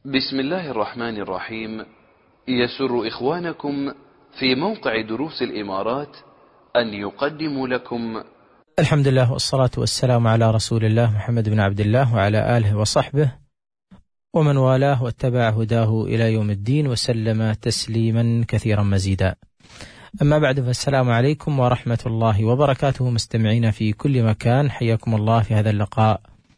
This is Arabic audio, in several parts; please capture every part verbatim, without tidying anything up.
بسم الله الرحمن الرحيم. يسر إخوانكم في موقع دروس الإمارات أن يقدموا لكم الحمد لله والصلاة والسلام على رسول الله محمد بن عبد الله وعلى آله وصحبه ومن والاه واتبع هداه إلى يوم الدين وسلم تسليما كثيرا مزيدا. أما بعد، فالسلام عليكم ورحمة الله وبركاته. مستمعين في كل مكان، حياكم الله في هذا اللقاء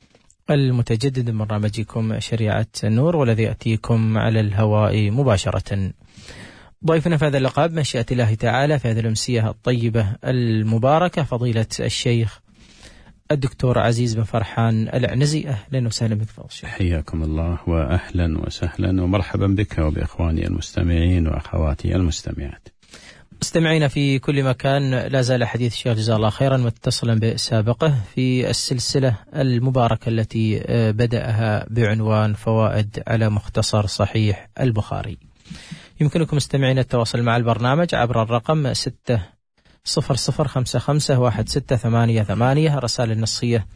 المتجدد من برنامجكم شريعة النور، والذي يأتيكم على الهواء مباشرة. ضيفنا في هذا اللقاء بمشيئة الله تعالى في هذه الأمسية الطيبة المباركة فضيلة الشيخ الدكتور عزيز بن فرحان العنزي. أهلا وسهلا بك فضل الشيخ. حياكم الله وأهلا وسهلا ومرحبا بك وبإخواني المستمعين وأخواتي المستمعات. مستمعين في كل مكان، لا زال حديث الشيخ جزاه الله خيرا متصلا بسابقه في السلسلة المباركة التي بدأها بعنوان فوائد على مختصر صحيح البخاري. يمكنكم مستمعين التواصل مع البرنامج عبر الرقم ستة صفر صفر خمسة خمسة واحد ستة ثمانية ثمانية. الرسائل النصية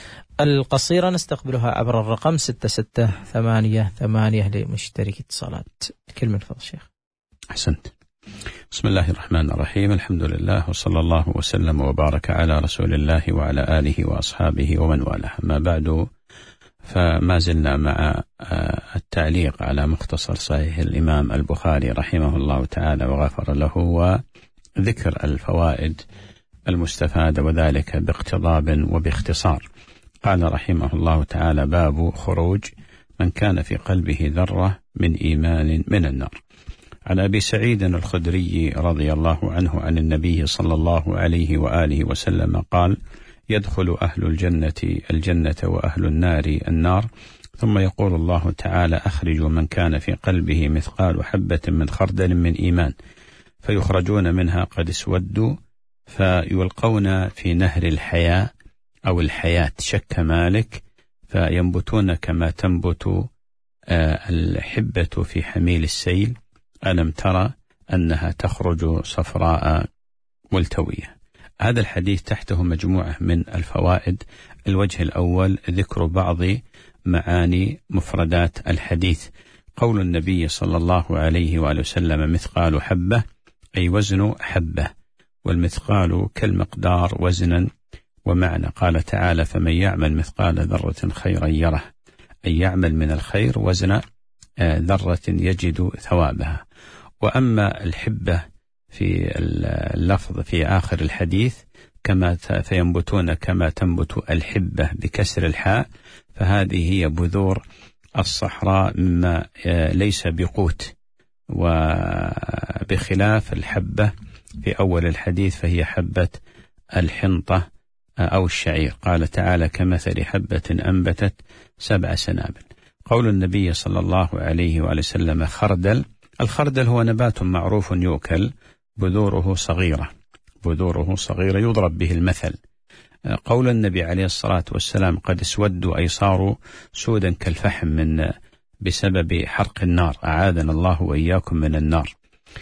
القصيرة نستقبلها عبر الرقم ستة ستة ثمانية ثمانية لمشترك اتصالات. كلمة فضل الشيخ. أحسنت. بسم الله الرحمن الرحيم. الحمد لله وصلى الله وسلم وبارك على رسول الله وعلى آله وأصحابه ومن والاه. ما بعد، فما زلنا مع التعليق على مختصر صحيح الإمام البخاري رحمه الله تعالى وغفر له، وذكر الفوائد المستفادة وذلك باقتضاب وباختصار. قال رحمه الله تعالى: باب خروج من كان في قلبه ذرة من إيمان من النار. عن أبي سعيد الخدري رضي الله عنه عن النبي صلى الله عليه وآله وسلم قال: يدخل أهل الجنة الجنة وأهل النار النار، ثم يقول الله تعالى: أخرجوا من كان في قلبه مثقال حبة من خردل من إيمان، فيخرجون منها قد اسودوا، فيلقون في نهر الحياة أو الحياة شك مالك، فينبتون كما تنبت الحبة في حميل السيل، ألم ترى أنها تخرج صفراء ملتوية. هذا الحديث تحته مجموعة من الفوائد. الوجه الأول ذكر بعض معاني مفردات الحديث. قول النبي صلى الله عليه وآله وسلم: مثقال حبة، أي وزن حبة، والمثقال كالمقدار وزنا ومعنى. قال تعالى: فمن يعمل مثقال ذرة خيرا يره، أي يعمل من الخير وزن ذرة يجد ثوابها. وأما الحبة في اللفظ في آخر الحديث كما فينبتون كما تنبت الحبة بكسر الحاء، فهذه هي بذور الصحراء مما ليس بقوت، وبخلاف الحبة في أول الحديث فهي حبة الحنطة أو الشعير. قال تعالى: كمثل حبة أنبتت سبع سنابل. قول النبي صلى الله عليه وآله وسلم: خردل. الخردل هو نبات معروف يؤكل، بذوره صغيرة بذوره صغيرة يضرب به المثل. قول النبي عليه الصلاة والسلام: قد اسودوا، أي صاروا سودا كالفحم من بسبب حرق النار، أعاذنا الله وإياكم من النار.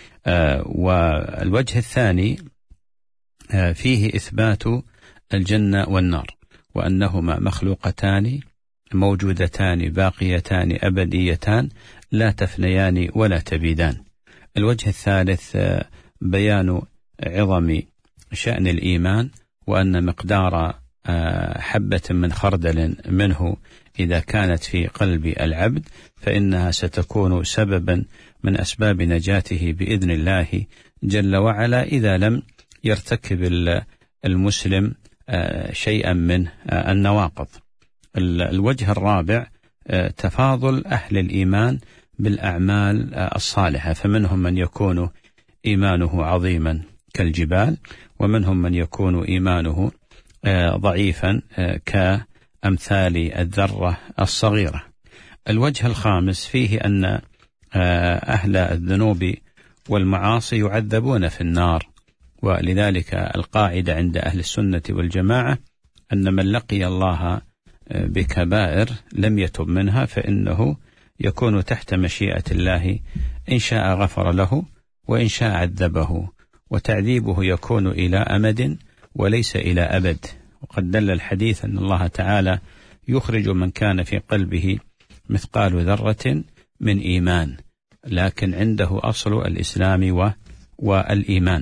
والوجه الثاني فيه إثبات الجنة والنار، وأنهما مخلوقتان موجودتان باقيتان أبديتان لا تفنيان ولا تبيدان. الوجه الثالث بيان عظم شأن الإيمان، وأن مقدار حبة من خردل منه إذا كانت في قلب العبد فإنها ستكون سببا من أسباب نجاته بإذن الله جل وعلا، إذا لم يرتكب المسلم شيئا من النواقض. الوجه الرابع تفاضل أهل الإيمان بالأعمال الصالحة، فمنهم من يكون إيمانه عظيما كالجبال، ومنهم من يكون إيمانه ضعيفا كأمثال الذرة الصغيرة. الوجه الخامس فيه أن أهل الذنوب والمعاصي يعذبون في النار، ولذلك القاعدة عند أهل السنة والجماعة أن من لقي الله بكبائر لم يتب منها فإنه يكون تحت مشيئة الله، إن شاء غفر له وإن شاء عذبه، وتعذيبه يكون إلى أمد وليس إلى أبد. وقد دل الحديث أن الله تعالى يخرج من كان في قلبه مثقال ذرة من إيمان، لكن عنده أصل الإسلام والإيمان.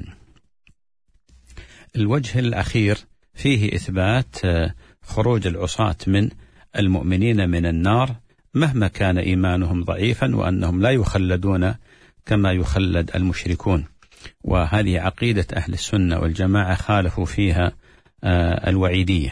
الوجه الأخير فيه إثبات خروج العصاة من المؤمنين من النار مهما كان إيمانهم ضعيفا، وأنهم لا يخلدون كما يخلد المشركون، وهذه عقيدة أهل السنة والجماعة خالفوا فيها الوعيدية.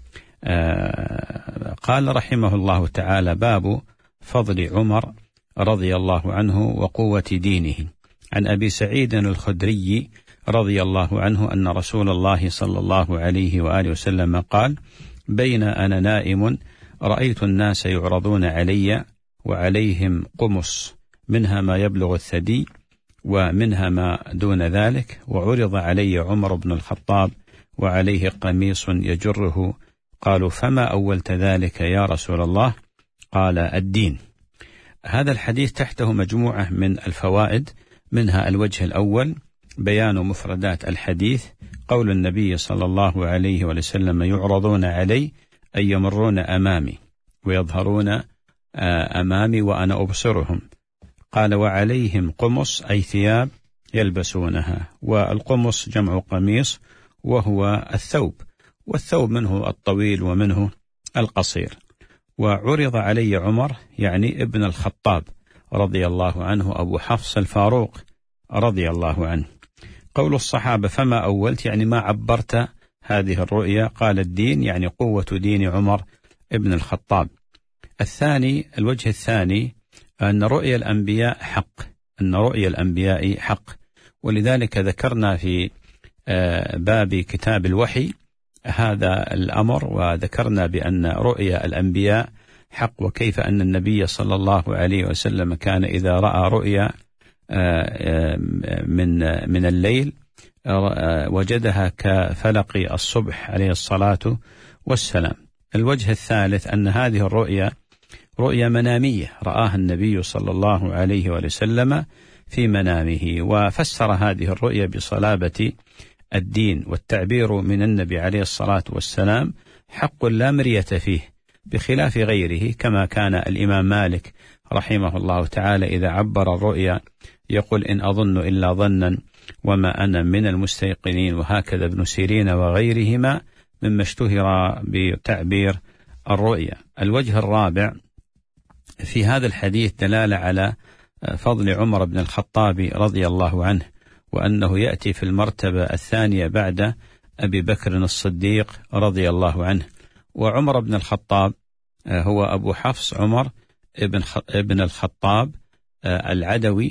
قال رحمه الله تعالى: باب فضل عمر رضي الله عنه وقوة دينه. عن أبي سعيد الخدري رضي الله عنه أن رسول الله صلى الله عليه وآله وسلم قال: بين أنا نائم رأيت الناس يعرضون علي وعليهم قمص، منها ما يبلغ الثدي ومنها ما دون ذلك، وعرض علي عمر بن الخطاب وعليه قميص يجره. قالوا: فما أولت ذلك يا رسول الله؟ قال: الدين. هذا الحديث تحته مجموعة من الفوائد، منها الوجه الأول بيان مفردات الحديث، قول النبي صلى الله عليه وسلم: يعرضون علي أي يمرون أمامي ويظهرون أمامي وأنا أبصرهم. قال: وعليهم قمص أي ثياب يلبسونها، والقمص جمع قميص وهو الثوب، والثوب منه الطويل ومنه القصير. وعرض علي عمر يعني ابن الخطاب رضي الله عنه أبو حفص الفاروق رضي الله عنه. قول الصحابة: فما أولت يعني ما عبرت هذه الرؤيا؟ قال: الدين يعني قوة دين عمر ابن الخطاب. الثاني الوجه الثاني أن رؤيا الأنبياء حق، أن رؤيا الأنبياء حق، ولذلك ذكرنا في باب كتاب الوحي هذا الأمر، وذكرنا بأن رؤيا الأنبياء حق، وكيف أن النبي صلى الله عليه وسلم كان إذا رأى رؤيا من من الليل وجدها كفلق الصبح عليه الصلاة والسلام. الوجه الثالث أن هذه الرؤيا رؤيا منامية رآها النبي صلى الله عليه وسلم في منامه، وفسر هذه الرؤيا بصلابة الدين، والتعبير من النبي عليه الصلاة والسلام حق لا مرية فيه، بخلاف غيره، كما كان الإمام مالك رحمه الله تعالى إذا عبر الرؤيا يقول: إن أظن إلا ظنا وما أنا من المستيقنين، وهكذا ابن سيرين وغيرهما مما اشتهر بتعبير الرؤيا. الوجه الرابع في هذا الحديث دلالة على فضل عمر بن الخطاب رضي الله عنه، وأنه يأتي في المرتبة الثانية بعد أبي بكر الصديق رضي الله عنه. وعمر بن الخطاب هو أبو حفص عمر ابن الخطاب العدوي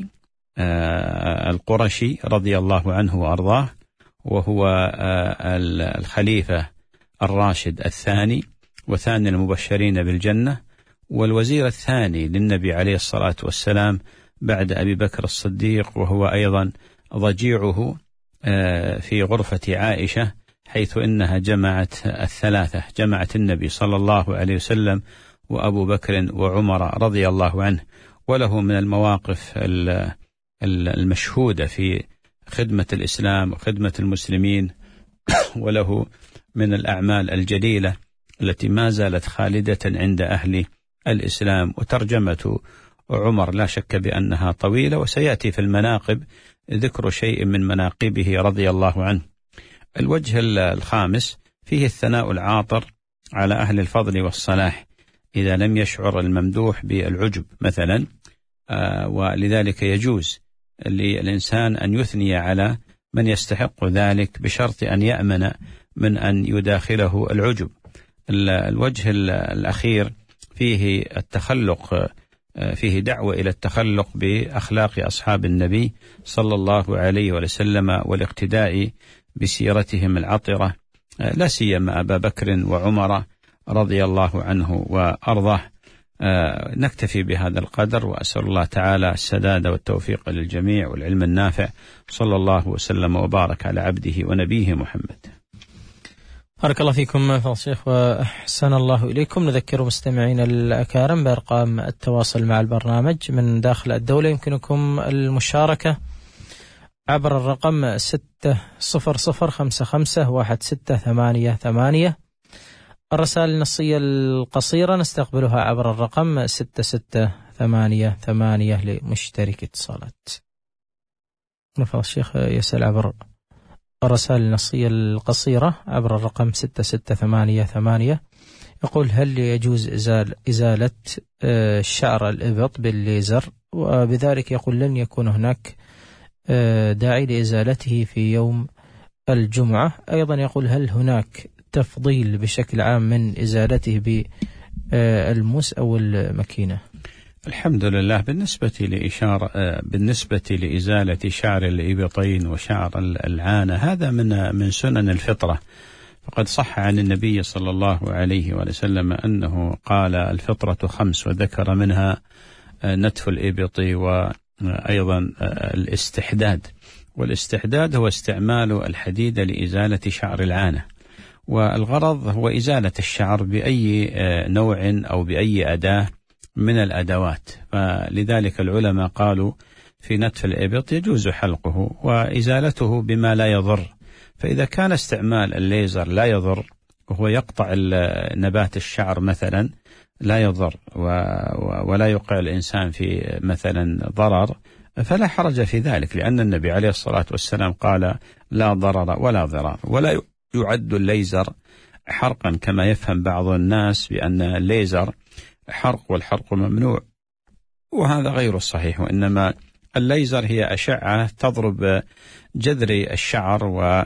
القرشي رضي الله عنه وأرضاه، وهو الخليفة الراشد الثاني وثاني المبشرين بالجنة، والوزير الثاني للنبي عليه الصلاة والسلام بعد أبي بكر الصديق، وهو أيضا ضجيعه في غرفة عائشة، حيث إنها جمعت الثلاثة، جمعت النبي صلى الله عليه وسلم وأبو بكر وعمر رضي الله عنه. وله من المواقف المشهودة في خدمة الإسلام وخدمة المسلمين، وله من الأعمال الجليلة التي ما زالت خالدة عند أهل الإسلام. وترجمة عمر لا شك بأنها طويلة، وسيأتي في المناقب ذكر شيء من مناقبه رضي الله عنه. الوجه الخامس فيه الثناء العاطر على أهل الفضل والصلاح إذا لم يشعر الممدوح بالعجب مثلا، آه ولذلك يجوز للإنسان أن يثني على من يستحق ذلك بشرط أن يأمن من أن يداخله العجب. الوجه الأخير فيه التخلق، فيه دعوة إلى التخلق بأخلاق أصحاب النبي صلى الله عليه وسلم والاقتداء بسيرتهم العطرة، لا سيما أبا بكر وعمر رضي الله عنه وأرضاه. نكتفي بهذا القدر، وأسأل الله تعالى السداد والتوفيق للجميع والعلم النافع. صلى الله وسلم وبارك على عبده ونبيه محمد. بارك الله فيكم فضل الشيخ وأحسن الله إليكم. نذكر مستمعين الأكارم بأرقام التواصل مع البرنامج من داخل الدولة. يمكنكم المشاركة عبر الرقم ستة صفر صفر خمسة خمسة واحد ستة ثمانية ثمانية. الرسائل النصية القصيرة نستقبلها عبر الرقم ستة ستة ثمانية ثمانية لمشترك اتصالات. نفضل الشيخ يسأل عبر الرسائل النصية القصيرة عبر الرقم ستة ستة ثمانية ثمانية، يقول: هل يجوز إزال إزالة شعر الإبط بالليزر؟ وبذلك يقول لن يكون هناك داعي لإزالته في يوم الجمعة. أيضا يقول: هل هناك تفضيل بشكل عام من إزالته بالموس أو الماكينة؟ الحمد لله. بالنسبة لإشارة بالنسبة لإزالة شعر الإبطين وشعر العانة، هذا من من سنن الفطرة، فقد صح عن النبي صلى الله عليه وسلم أنه قال: الفطرة خمس، وذكر منها نتف الإبط وأيضا الاستحداد. والاستحداد هو استعمال الحديد لإزالة شعر العانة، والغرض هو إزالة الشعر بأي نوع أو بأي أداة من الأدوات. فلذلك العلماء قالوا في نتف الإبط يجوز حلقه وإزالته بما لا يضر. فإذا كان استعمال الليزر لا يضر وهو يقطع نبات الشعر مثلا لا يضر ولا يوقع الإنسان في مثلا ضرر، فلا حرج في ذلك، لأن النبي عليه الصلاة والسلام قال: لا ضرر ولا ضرار. ولا يعد الليزر حرقا كما يفهم بعض الناس بأن الليزر حرق والحرق ممنوع، وهذا غير الصحيح. وإنما الليزر هي أشعة تضرب جذر الشعر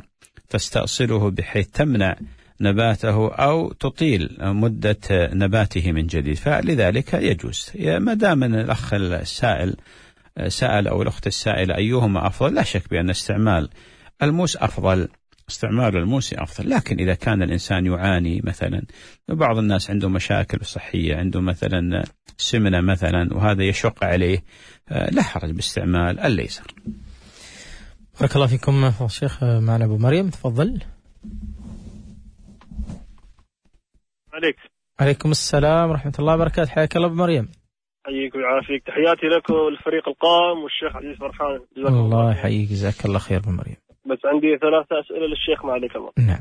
وتستأصله بحيث تمنع نباته أو تطيل مدة نباته من جديد، فلذلك يجوز. ما دام الأخ السائل سأل أو الأخت السائلة أيهما أفضل، لا شك بأن استعمال الموس أفضل، استعمال الموس أفضل. لكن إذا كان الإنسان يعاني مثلا، بعض الناس عنده مشاكل صحية، عنده مثلا سمنة مثلا، وهذا يشق عليه، لا حرج باستعمال الليزر. بارك الله فيكم فضل الشيخ. معنا أبو مريم، تفضل. عليك. عليكم السلام ورحمة الله وبركاته. حياك الله أبو مريم. حييك ويعافيك، تحياتي لك والفريق القائم والشيخ عزيز فرحان. الله يحييك، جزاك الله خير أبو مريم. بس عندي ثلاثة أسئلة للشيخ ما عليك الله. نعم.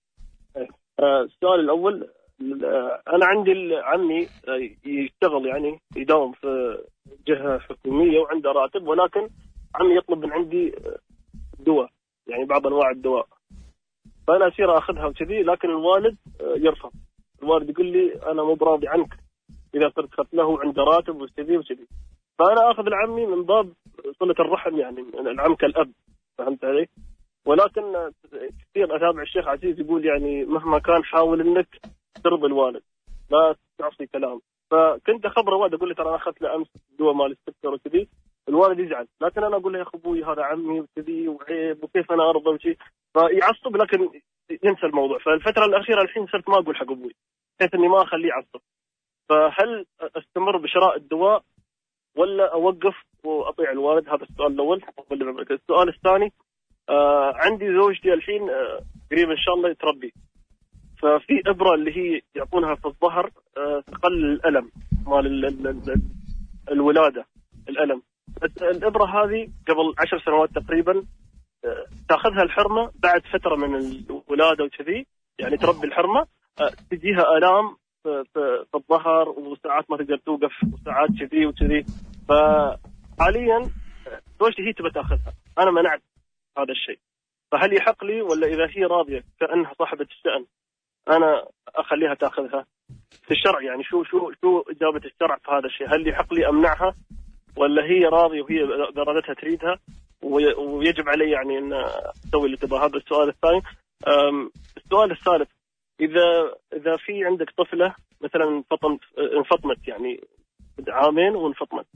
السؤال الأول، أنا عندي عمي يشتغل يعني يداوم في جهة حكومية وعنده راتب، ولكن عمي يطلب من عندي دواء، يعني بعض أنواع الدواء، فأنا أصير أخذها وكذي، لكن الوالد يرفض. الوالد يقول لي أنا مو براضي عنك إذا صرت خدت له عنده راتب وكذي وكذي، فأنا أخذ العمي من باب صلة الرحم، يعني العم كالأب، فهمت علي؟ ولكن كثير أتابع الشيخ عزيز يقول يعني مهما كان حاول إنك ترضي الوالد، لا تعصي كلام. فكنت أخبره الوالد أقول له ترى أنا أخذت له أمس دواء مال السكر وكذي، الوالد يزعل، لكن أنا أقول له يا أخو أبوي هذا عمي وكذي وعيب وكيف أنا أرضى وشيء، فيعصب لكن ينسى الموضوع. فالفترة الأخيرة الحين صرت ما أقول حق أبوي بحيث إني ما أخليه يعصب. فهل أستمر بشراء الدواء ولا أوقف وأطيع الوالد؟ هذا السؤال الأول. السؤال الثاني، آه عندي زوجتي الحين آه قريب إن شاء الله يتربي، ففي إبرة اللي هي يعطونها في الظهر آه تقلل الألم مال ال ال ال الولادة، الألم. الإبرة هذه قبل عشر سنوات تقريبا آه تأخذها الحرمة بعد فترة من الولادة وكذي، يعني تربي الحرمة آه تجيها آلام في, في, في الظهر، وساعات ما تقدر توقف، وساعات كذي وكذي. فحاليا زوجتي هي تبى تأخذها، أنا منعت هذا الشيء، فهل يحق لي ولا إذا هي راضية كأنها صاحبة الشأن أنا أخليها تأخذها في الشرع؟ يعني شو شو شو إجابة الشرع في هذا الشيء؟ هل يحق لي أمنعها ولا هي راضية وهي بإرادتها تريدها ويجب علي يعني أن أسوي اللي تبغى؟ هذا السؤال الثاني. السؤال الثالث، إذا إذا في عندك طفلة مثلا فطمت انفطمت، يعني عامين وانفطمت،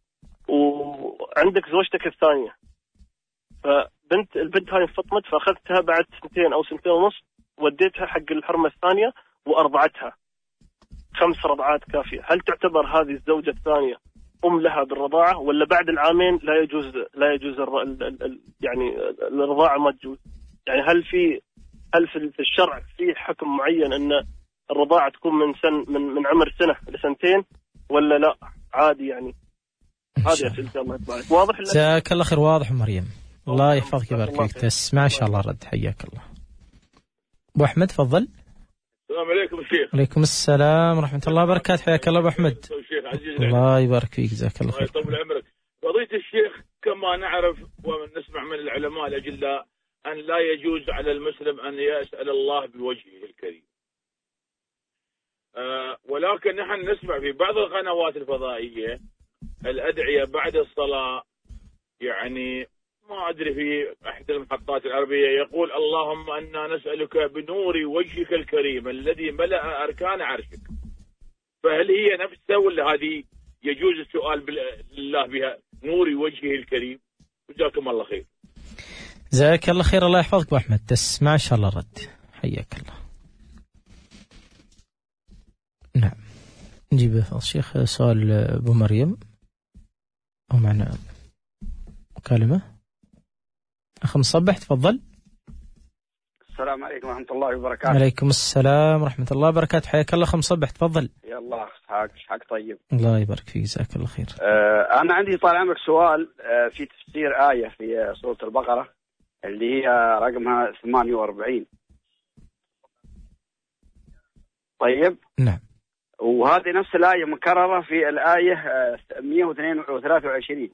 وعندك زوجتك الثانية، فبنت البنت هاي انفطمت، فأخذتها بعد سنتين أو سنتين ونص، وديتها حق الحرمة الثانية وأرضعتها خمس رضعات كافية، هل تعتبر هذه الزوجة الثانية أم لها بالرضاعة ولا بعد العامين لا يجوز لا يجوز الر... ال... ال... يعني الرضاعة ما تجوز؟ يعني هل في هل في الشرع في حكم معين أن الرضاعة تكون من سن من من عمر سنة لسنتين ولا لا عادي؟ يعني هذه أسئلة. الله يبارك. واضح؟ جزاك الله خير. واضح مريم، الله يحفظك ويبارك فيك. تسمع إن شاء الله رد. حياك الله. أبو أحمد تفضل. السلام عليكم الشيخ. عليكم السلام ورحمة الله وبركاته. حياك الله أبو أحمد. الشيخ العزيز. الله يبارك فيك، جزاك الله خير. الله يطول عمرك. قضية الشيخ كما نعرف ونسمع من العلماء الأجلاء أن لا يجوز على المسلم أن يسأل الله بوجهه الكريم. أه ولكن نحن نسمع في بعض القنوات الفضائية الأدعية بعد الصلاة، يعني ما أدري في أحد المحطات العربية يقول اللهم أنا نسألك بنور وجهك الكريم الذي ملأ أركان عرشك. فهل هي نفسها ولا هذه يجوز السؤال بالله بها نور وجهه الكريم؟ جزاكم الله خير. جزاك الله خير، الله يحفظك أبو أحمد، تسمع إن شاء الله رد. حياك الله. نعم، نجيب الشيخ سؤال أبو مريم أو معنا مكالمة. أخ مصبح تفضل. السلام عليكم ورحمة الله وبركاته. عليكم السلام ورحمة الله وبركاته، حياك الله. أخ مصبح تفضل. يا الله حقك حق طيب. الله يبارك فيك، جزاك الله خير. آه أنا عندي طال عمرك سؤال آه في تفسير آية في سورة البقرة اللي هي رقمها ثمانية وأربعين. طيب. نعم. وهذه نفس الآية مكررة في الآية مئة وثلاثة وعشرين.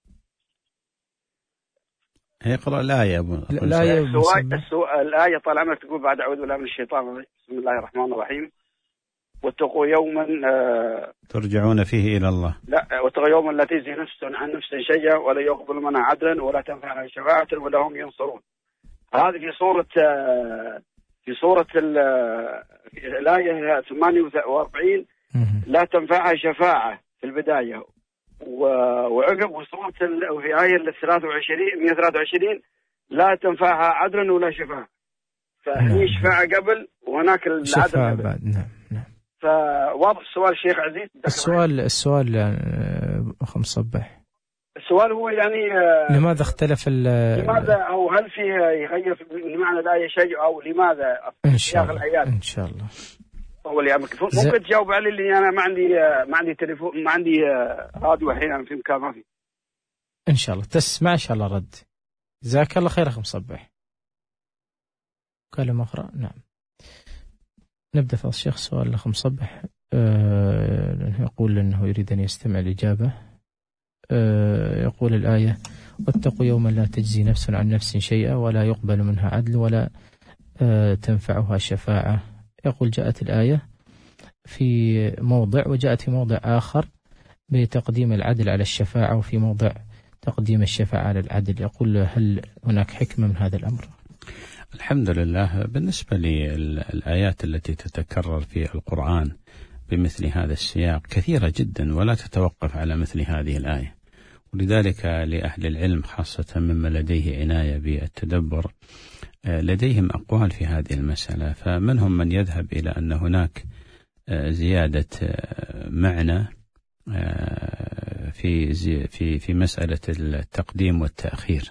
هي اقرأ الآية أبو الآية الآية طال عمرك تقول بعد أعوذ بالله من الشيطان الرجيم بسم الله الرحمن الرحيم واتقوا يوما آه ترجعون فيه إلى الله. لا، واتقوا يوما لا تجزي نفس عن نفس شيئا ولا يقبل منها عدلا ولا تنفعها شفاعة ولا هم ينصرون. هذه في سورة آه في سورة الآية ثمانية وأربعين لا تنفعها شفاعة في البداية، وعقب وصورة في آية ثلاثة وعشرين مئة وثلاثة وعشرين لا تنفعها عدل ولا شفاعة. فهي شفاعة قبل وهناك العدل بعد. نعم نعم. فواضح السؤال شيخ عزيز. السؤال السؤال أخ مصبح، السؤال هو يعني لماذا اختلف لماذا أو هل فيه يغير من معنى الآية شيء أو لماذا إن شاء الله إن شاء الله. أول يعني ممكن تجاوب علي اللي أنا ما عندي ما عندي تليفون ما عندي راديو الحين في مكان ما في. إن شاء الله تسمع إن شاء الله رد. جزاك الله خير أخ مصبح. كلمة أخرى. نعم. نبدأ في الشيخ سؤال الأخ مصبح. أه يقول أنه يريد أن يستمع الإجابة. أه يقول الآية واتقوا يوما لا تجزي نفس عن نفس شيئا ولا يقبل منها عدل ولا أه تنفعها شفاعة. يقول جاءت الآية في موضع وجاءت في موضع آخر بتقديم العدل على الشفاعة وفي موضع تقديم الشفاعة على العدل. يقول هل هناك حكمة من هذا الأمر؟ الحمد لله. بالنسبة للآيات التي تتكرر في القرآن بمثل هذا السياق كثيرة جدا ولا تتوقف على مثل هذه الآية، ولذلك لأهل العلم خاصة ممن لديه عناية بالتدبر لديهم أقوال في هذه المسألة. فمنهم من يذهب إلى أن هناك زيادة معنى في في في مسألة التقديم والتأخير،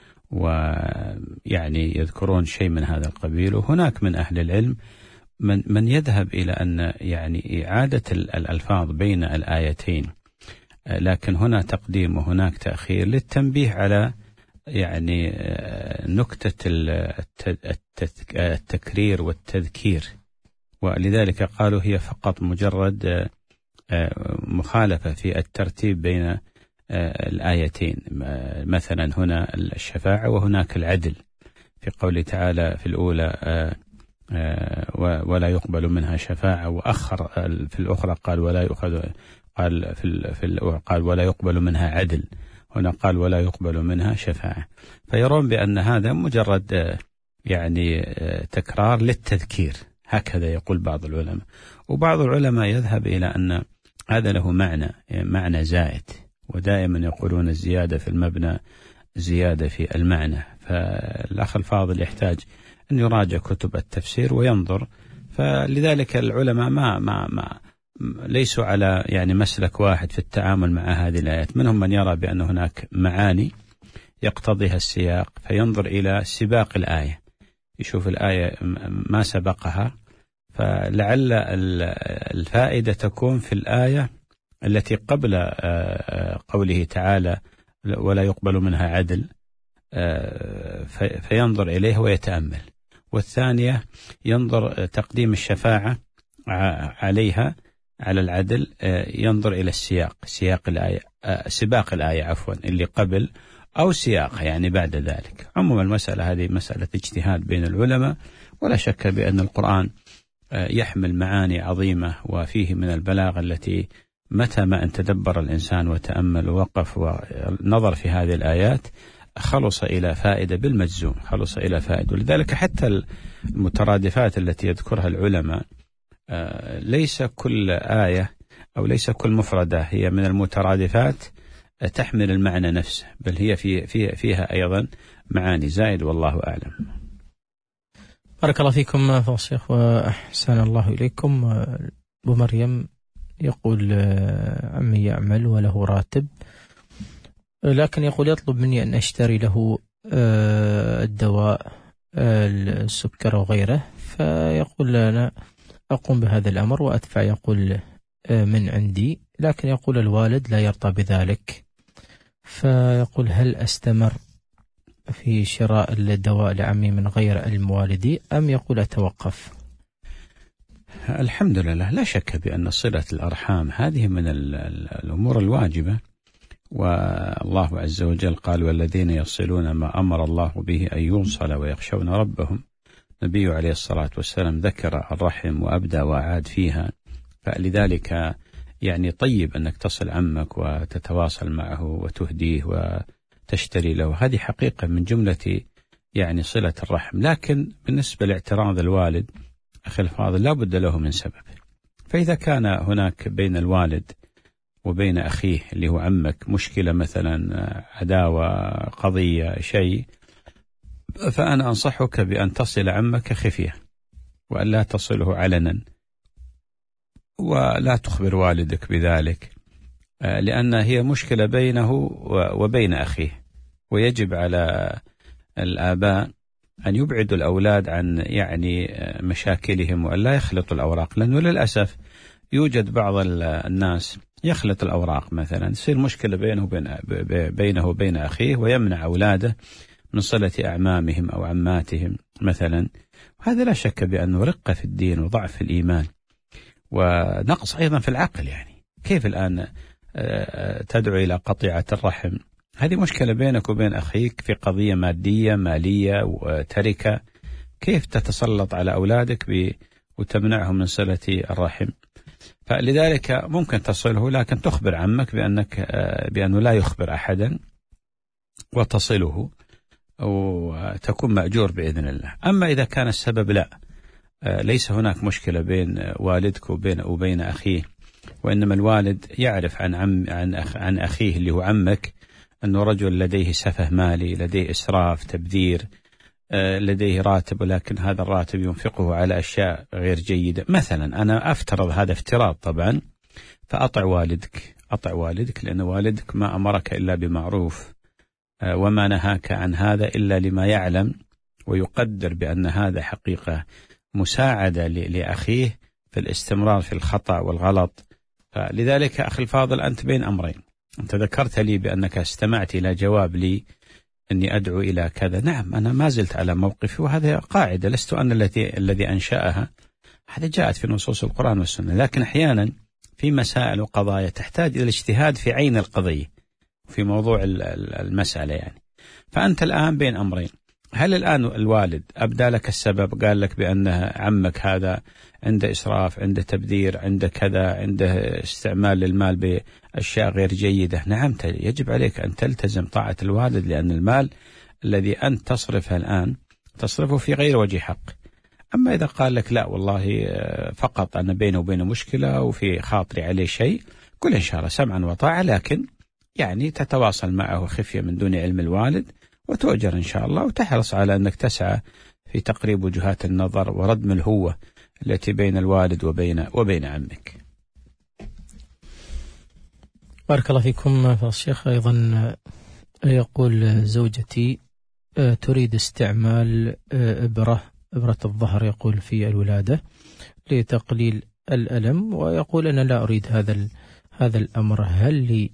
ويعني يذكرون شيء من هذا القبيل. وهناك من أهل العلم من من يذهب إلى أن يعني إعادة الألفاظ بين الآيتين، لكن هنا تقديم وهناك تأخير للتنبيه على يعني نكتة التكرير والتذكير، ولذلك قالوا هي فقط مجرد مخالفة في الترتيب بين الآيتين. مثلا هنا الشفاعة وهناك العدل في قوله تعالى في الأولى ولا يقبل منها شفاعة، وأخر في الأخرى قال ولا يؤخذ قال في في قال ولا يقبل منها عدل، هنا قال ولا يقبل منها شفاعة. فيرون بأن هذا مجرد يعني تكرار للتذكير، هكذا يقول بعض العلماء. وبعض العلماء يذهب إلى أن هذا له معنى معنى زائد، ودائما يقولون الزيادة في المبنى زيادة في المعنى. فالأخ الفاضل يحتاج أن يراجع كتب التفسير وينظر. فلذلك العلماء ما ما ما ليسوا على يعني مسلك واحد في التعامل مع هذه الآيات. منهم من يرى بأن هناك معاني يقتضيها السياق فينظر إلى سباق الآية، يشوف الآية ما سبقها، فلعل الفائدة تكون في الآية التي قبل قوله تعالى ولا يقبل منها عدل، فينظر إليه ويتأمل. والثانية ينظر تقديم الشفاعة عليها على العدل ينظر إلى السياق، سياق الآية، سباق الآية عفوا اللي قبل أو سياق يعني بعد ذلك. عموما المسألة هذه مسألة اجتهاد بين العلماء، ولا شك بأن القرآن يحمل معاني عظيمة وفيه من البلاغة التي متى ما أن تدبر الإنسان وتأمل ووقف ونظر في هذه الآيات خلص إلى فائدة بالمجزوم، خلص إلى فائدة. ولذلك حتى المترادفات التي يذكرها العلماء ليس كل آية أو ليس كل مفردة هي من المترادفات تحمل المعنى نفسه، بل هي في في فيها أيضا معاني زائد، والله أعلم. بارك الله فيكم فضيلة الشيخ وأحسن الله إليكم. أبو مريم يقول عمي يعمل وله راتب، لكن يقول يطلب مني أن أشتري له الدواء السكر وغيره، فيقول أنا أقوم بهذا الأمر وأدفع يقول من عندي، لكن يقول الوالد لا يرضى بذلك، فيقول هل أستمر في شراء الدواء لعمي من غير الموالدي أم يقول أتوقف؟ الحمد لله، لا شك بأن صلة الأرحام هذه من الأمور الواجبة، والله عز وجل قال والذين يصلون ما أمر الله به أن يوصل ويخشون ربهم. النبي عليه الصلاة والسلام ذكر الرحم وأبدأ وأعاد فيها، فلذلك يعني طيب أنك تصل عمك وتتواصل معه وتهديه وتشتري له، هذه حقيقة من جملة يعني صلة الرحم. لكن بالنسبة لاعتراض الوالد أخي الفاضل لا بد له من سبب، فإذا كان هناك بين الوالد وبين أخيه اللي هو عمك مشكلة مثلا عداوة قضية شيء، فأنا أنصحك بأن تصل عمك خفية وأن لا تصله علنا، ولا تخبر والدك بذلك، لأن هي مشكلة بينه وبين أخيه، ويجب على الآباء أن يبعدوا الأولاد عن يعني مشاكلهم وأن لا يخلطوا الأوراق، لأنه للأسف يوجد بعض الناس يخلط الأوراق، مثلا تصير مشكلة بينه وبين بينه وبين أخيه ويمنع أولاده من صلة أعمامهم أو عماتهم مثلا، وهذا لا شك بأنه رقة في الدين وضعف في الإيمان ونقص أيضا في العقل. يعني كيف الآن تدعو إلى قطيعة الرحم؟ هذه مشكلة بينك وبين أخيك في قضية مادية مالية وتركة، كيف تتسلط على أولادك وتمنعهم من صلة الرحم؟ فلذلك ممكن تصله، لكن تخبر عمك بأنك بأنه لا يخبر أحدا وتصله وتكون مأجور بإذن الله. أما إذا كان السبب لا، ليس هناك مشكلة بين والدك وبين وبين أخيه، وإنما الوالد يعرف عن عم عن أخ عن أخيه اللي هو عمك أنه رجل لديه سفه مالي، لديه إسراف تبذير، لديه راتب ولكن هذا الراتب ينفقه على أشياء غير جيدة مثلا. أنا أفترض هذا افتراض طبعا، فأطع والدك، أطع والدك لأن والدك ما أمرك إلا بمعروف وما نهاك عن هذا إلا لما يعلم ويقدر بأن هذا حقيقة مساعدة لأخيه في الاستمرار في الخطأ والغلط. فلذلك أخي الفاضل أنت بين أمرين، أنت ذكرت لي بأنك استمعت إلى جواب لي أني أدعو إلى كذا، نعم أنا ما زلت على موقفي، وهذا قاعدة لست أنا الذي الذي أنشأها، هذا جاءت في نصوص القرآن والسنة. لكن أحيانا في مسائل وقضايا تحتاج إلى الاجتهاد في عين القضية في موضوع المسألة يعني. فأنت الآن بين أمرين، هل الآن الوالد أبدى لك السبب، قال لك بأن عمك هذا عنده إسراف، عنده تبذير، عنده كذا، عنده استعمال للمال بأشياء غير جيدة، نعم يجب عليك أن تلتزم طاعة الوالد، لأن المال الذي أنت تصرفه الآن تصرفه في غير وجه حق. أما إذا قال لك لا والله فقط أنا بينه وبينه مشكلة وفي خاطري عليه شيء، قل إن شاء الله سمعا وطاعة، لكن يعني تتواصل معه خفية من دون علم الوالد وتؤجر إن شاء الله، وتحرص على أنك تسعى في تقريب وجهات النظر وردم الهوة التي بين الوالد وبين وبين عمك. بارك الله فيكم فضيلة الشيخ. أيضا يقول زوجتي تريد استعمال إبرة إبرة الظهر يقول في الولادة لتقليل الألم، ويقول أنا لا أريد هذا هذا الأمر، هل لي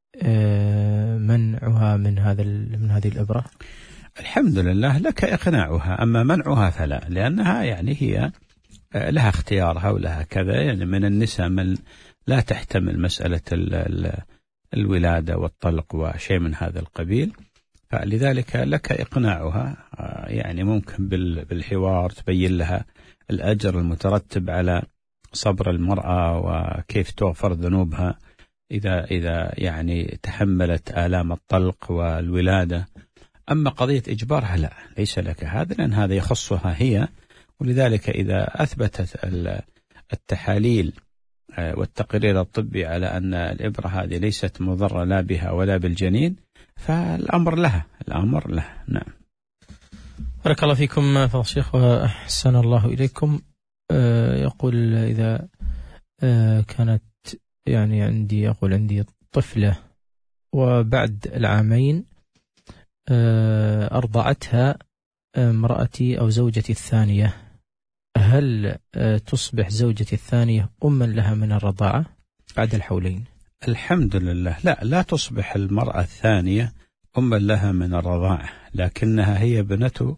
منعها من هذا من هذه الإبرة؟ الحمد لله لك إقناعها، أما منعها فلا، لأنها يعني هي لها اختيارها ولها كذا، يعني من النساء من لا تحتمل مسألة ال ال الولادة والطلق وشيء من هذا القبيل، فلذلك لك إقناعها، يعني ممكن بالحوار تبين لها الأجر المترتب على صبر المرأة وكيف تغفر ذنوبها إذا إذا يعني تحملت آلام الطلق والولادة. أما قضية إجبارها لا، ليس لك هذا، لأن هذا يخصها هي، ولذلك إذا أثبتت التحاليل والتقرير الطبي على أن الإبرة هذه ليست مضرة لا بها ولا بالجنين فالأمر لها، الأمر لها. نعم. بارك الله فيكم فضل الشيخ وأحسن الله إليكم. يقول إذا كانت يعني عندي يقول عندي طفلة وبعد العامين أرضعتها امرأتي أو زوجتي الثانية، هل تصبح زوجتي الثانية أما لها من الرضاعة بعد الحولين؟ الحمد لله لا، لا تصبح المرأة الثانية أما لها من الرضاعة، لكنها هي بنت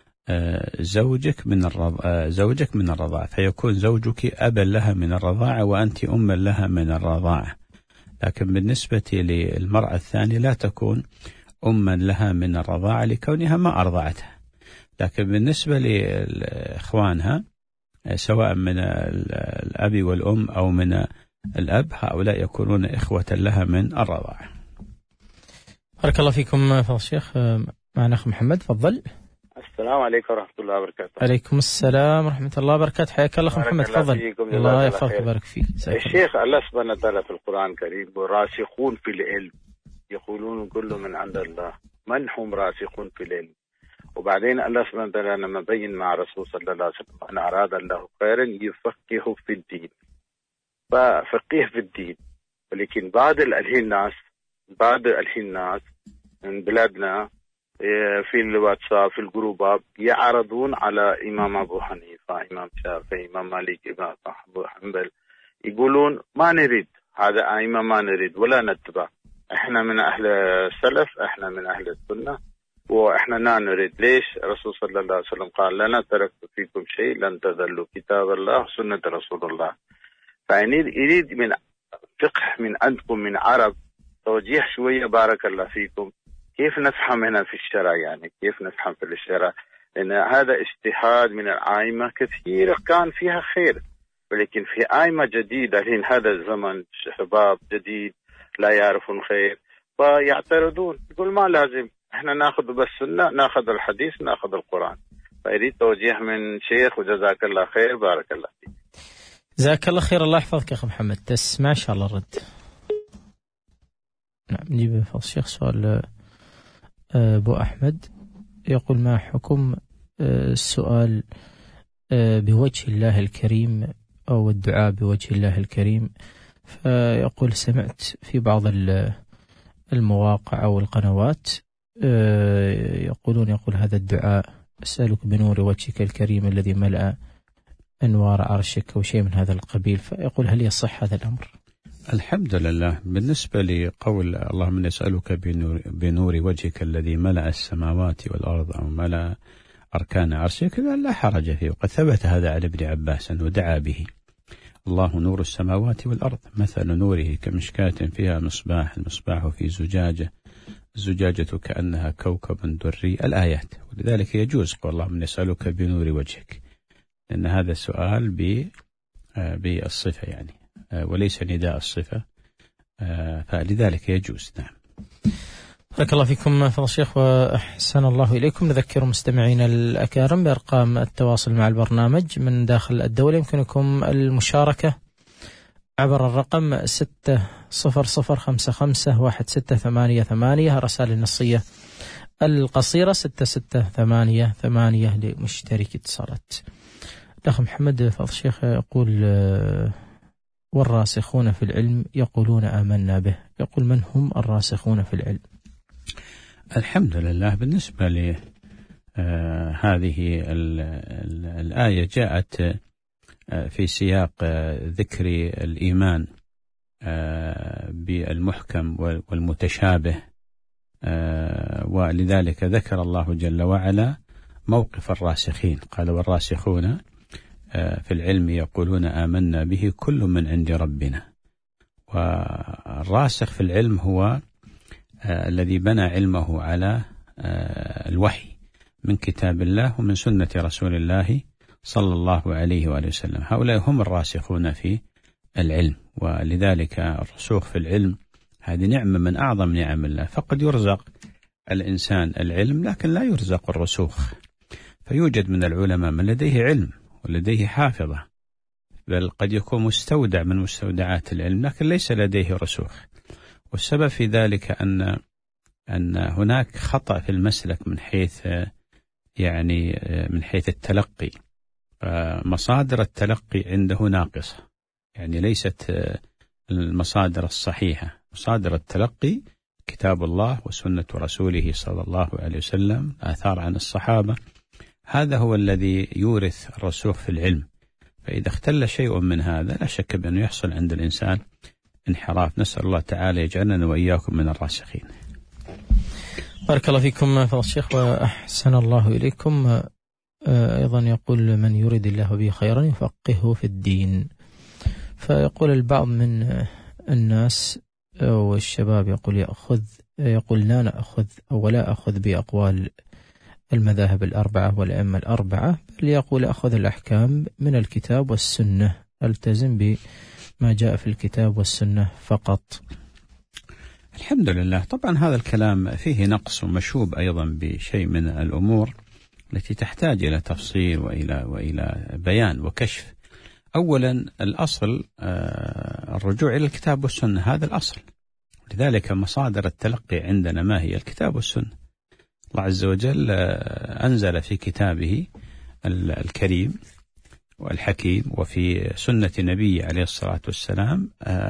زوجك من الرضاعة زوجك من الرضاعة فيكون زوجك أبا لها من الرضاعة وأنت أما لها من الرضاعة. لكن بالنسبة للمرأة الثانية لا تكون أما لها من الرضاعة لكونها ما أرضعتها. لكن بالنسبة لإخوانها سواء من الأب والأم أو من الأب، هؤلاء يكونون إخوة لها من الرضاعة. بارك الله فيكم فضل الشيخ. معنا أخ محمد، تفضل. السلام عليكم ورحمة الله وبركاته. عليكم السلام ورحمة الله وبركاته، حياك الله أخ محمد، تفضل. الله يحفظك ويبارك فيك. الشيخ الله سبحانه وتعالى في القرآن الكريم راسخون في العلم يقولون كل من عند الله، من هم راسخون في العلم؟ وبعدين الله سبحانه وتعالى لما بين مع رسول صلى الله عليه وسلم أن أراد الله خيرا يفقهه في الدين، ففقيه في الدين. ولكن بعض الحين ناس بعض الحين ناس من بلادنا في الواتساب في الجروبات يعرضون على إمام أبو حنيفة، إمام شافعي، إمام مالك، إمام أبو حنبل، يقولون ما نريد هذا أئمة، ما نريد ولا نتبع، إحنا من أهل السلف، إحنا من أهل السنة وإحنا لا نريد. ليش؟ الرسول صلى الله عليه وسلم قال لنا تركت فيكم شيء لن تذلوا، كتاب الله سنة رسول الله. فيريد من فقه من عندكم من عرب توجيه شوية بارك الله فيكم، كيف نفهم هنا في الشرع، يعني كيف نفهم في الشرع، لأن هذا اجتهاد من الأئمة كثير كان فيها خير، ولكن في أئمة جديدة الحين هذا الزمن شباب جديد لا يعرفون خير فيعترضون، يقول ما لازم، احنا ناخذ بس سنة، ناخذ الحديث، ناخذ القرآن. فيريد توجيه من شيخ وجزاك الله خير بارك الله فيك. جزاك الله خير، الله يحفظك يا أخي محمد، تسمع إن شاء الله الرد. نعم، نجيب فضل الشيخ سؤال أبو أحمد، يقول ما حكم السؤال بوجه الله الكريم أو الدعاء بوجه الله الكريم؟ فيقول سمعت في بعض المواقع أو القنوات يقولون يقول هذا الدعاء أسألك بنور وجهك الكريم الذي ملأ أنوار عرشك أو شيء من هذا القبيل، فيقول هل يصح هذا الأمر؟ الحمد لله. بالنسبة لقول اللهم نسألك بنور, بنور وجهك الذي ملأ السماوات والأرض أو ملأ أركان عرشك لا حرج فيه، وقد ثبت هذا على ابن عباس ودعا به. الله نور السماوات والأرض مثل نوره كمشكاة فيها مصباح، المصباح في زجاجة، الزجاجة كأنها كوكب دري، الآيات. ولذلك يجوز قول اللهم نسألك بنور وجهك، لأن هذا سؤال بالصفة يعني وليس نداء الصفة، فلذلك يجوز. نعم. بارك الله فيكم فضل الشيخ وأحسن الله إليكم. نذكر مستمعينا الأكارم بأرقام التواصل مع البرنامج من داخل الدولة، يمكنكم المشاركة عبر الرقم ستة صفر صفر خمسة خمسة واحد ستة ثمانية ثمانية، رسائل النصية القصيرة ستة ستة ثمانية ثمانية لمشترك اتصالات. الأخ محمد فضل الشيخ يقول والراسخون في العلم يقولون آمنا به، يقول من هم الراسخون في العلم؟ الحمد لله. بالنسبة لهذه الآية جاءت في سياق ذكر الإيمان بالمحكم والمتشابه، ولذلك ذكر الله جل وعلا موقف الراسخين، قال والراسخون في العلم يقولون آمنا به كل من عند ربنا. والراسخ في العلم هو الذي بنى علمه على الوحي من كتاب الله ومن سنة رسول الله صلى الله عليه وآله وسلم. هؤلاء هم الراسخون في العلم، ولذلك الرسوخ في العلم هذه نعمة من أعظم نعم الله. فقد يرزق الإنسان العلم لكن لا يرزق الرسوخ، فيوجد من العلماء من لديه علم ولديه حافظة، بل قد يكون مستودع من مستودعات العلم لكن ليس لديه رسوخ. والسبب في ذلك أن أن هناك خطأ في المسلك من حيث يعني من حيث التلقي. مصادر التلقي عنده ناقصة، يعني ليست المصادر الصحيحة. مصادر التلقي كتاب الله وسنة رسوله صلى الله عليه وسلم، آثار عن الصحابة، هذا هو الذي يورث الرسوخ في العلم. فإذا اختل شيء من هذا لا شك بأنه يحصل عند الإنسان انحراف. نسأل الله تعالى يجعلنا وإياكم من الراسخين. بارك الله فيكم فضل الشيخ وأحسن الله إليكم. أيضا يقول من يريد الله به خيرا يفقهه في الدين. فيقول البعض من الناس والشباب يقول يأخذ يقول لا نأخذ أو لا أخذ بأقوال المذاهب الأربعة والأئمة الأربعة، بل يقول أخذ الأحكام من الكتاب والسنة، ألتزم بما جاء في الكتاب والسنة فقط. الحمد لله. طبعا هذا الكلام فيه نقص ومشوب أيضا بشيء من الأمور التي تحتاج إلى تفصيل وإلى وإلى بيان وكشف. أولا الأصل الرجوع إلى الكتاب والسنة، هذا الأصل. لذلك مصادر التلقي عندنا ما هي؟ الكتاب والسنة. الله عز وجل أنزل في كتابه الكريم والحكيم وفي سنة نبيه عليه الصلاة والسلام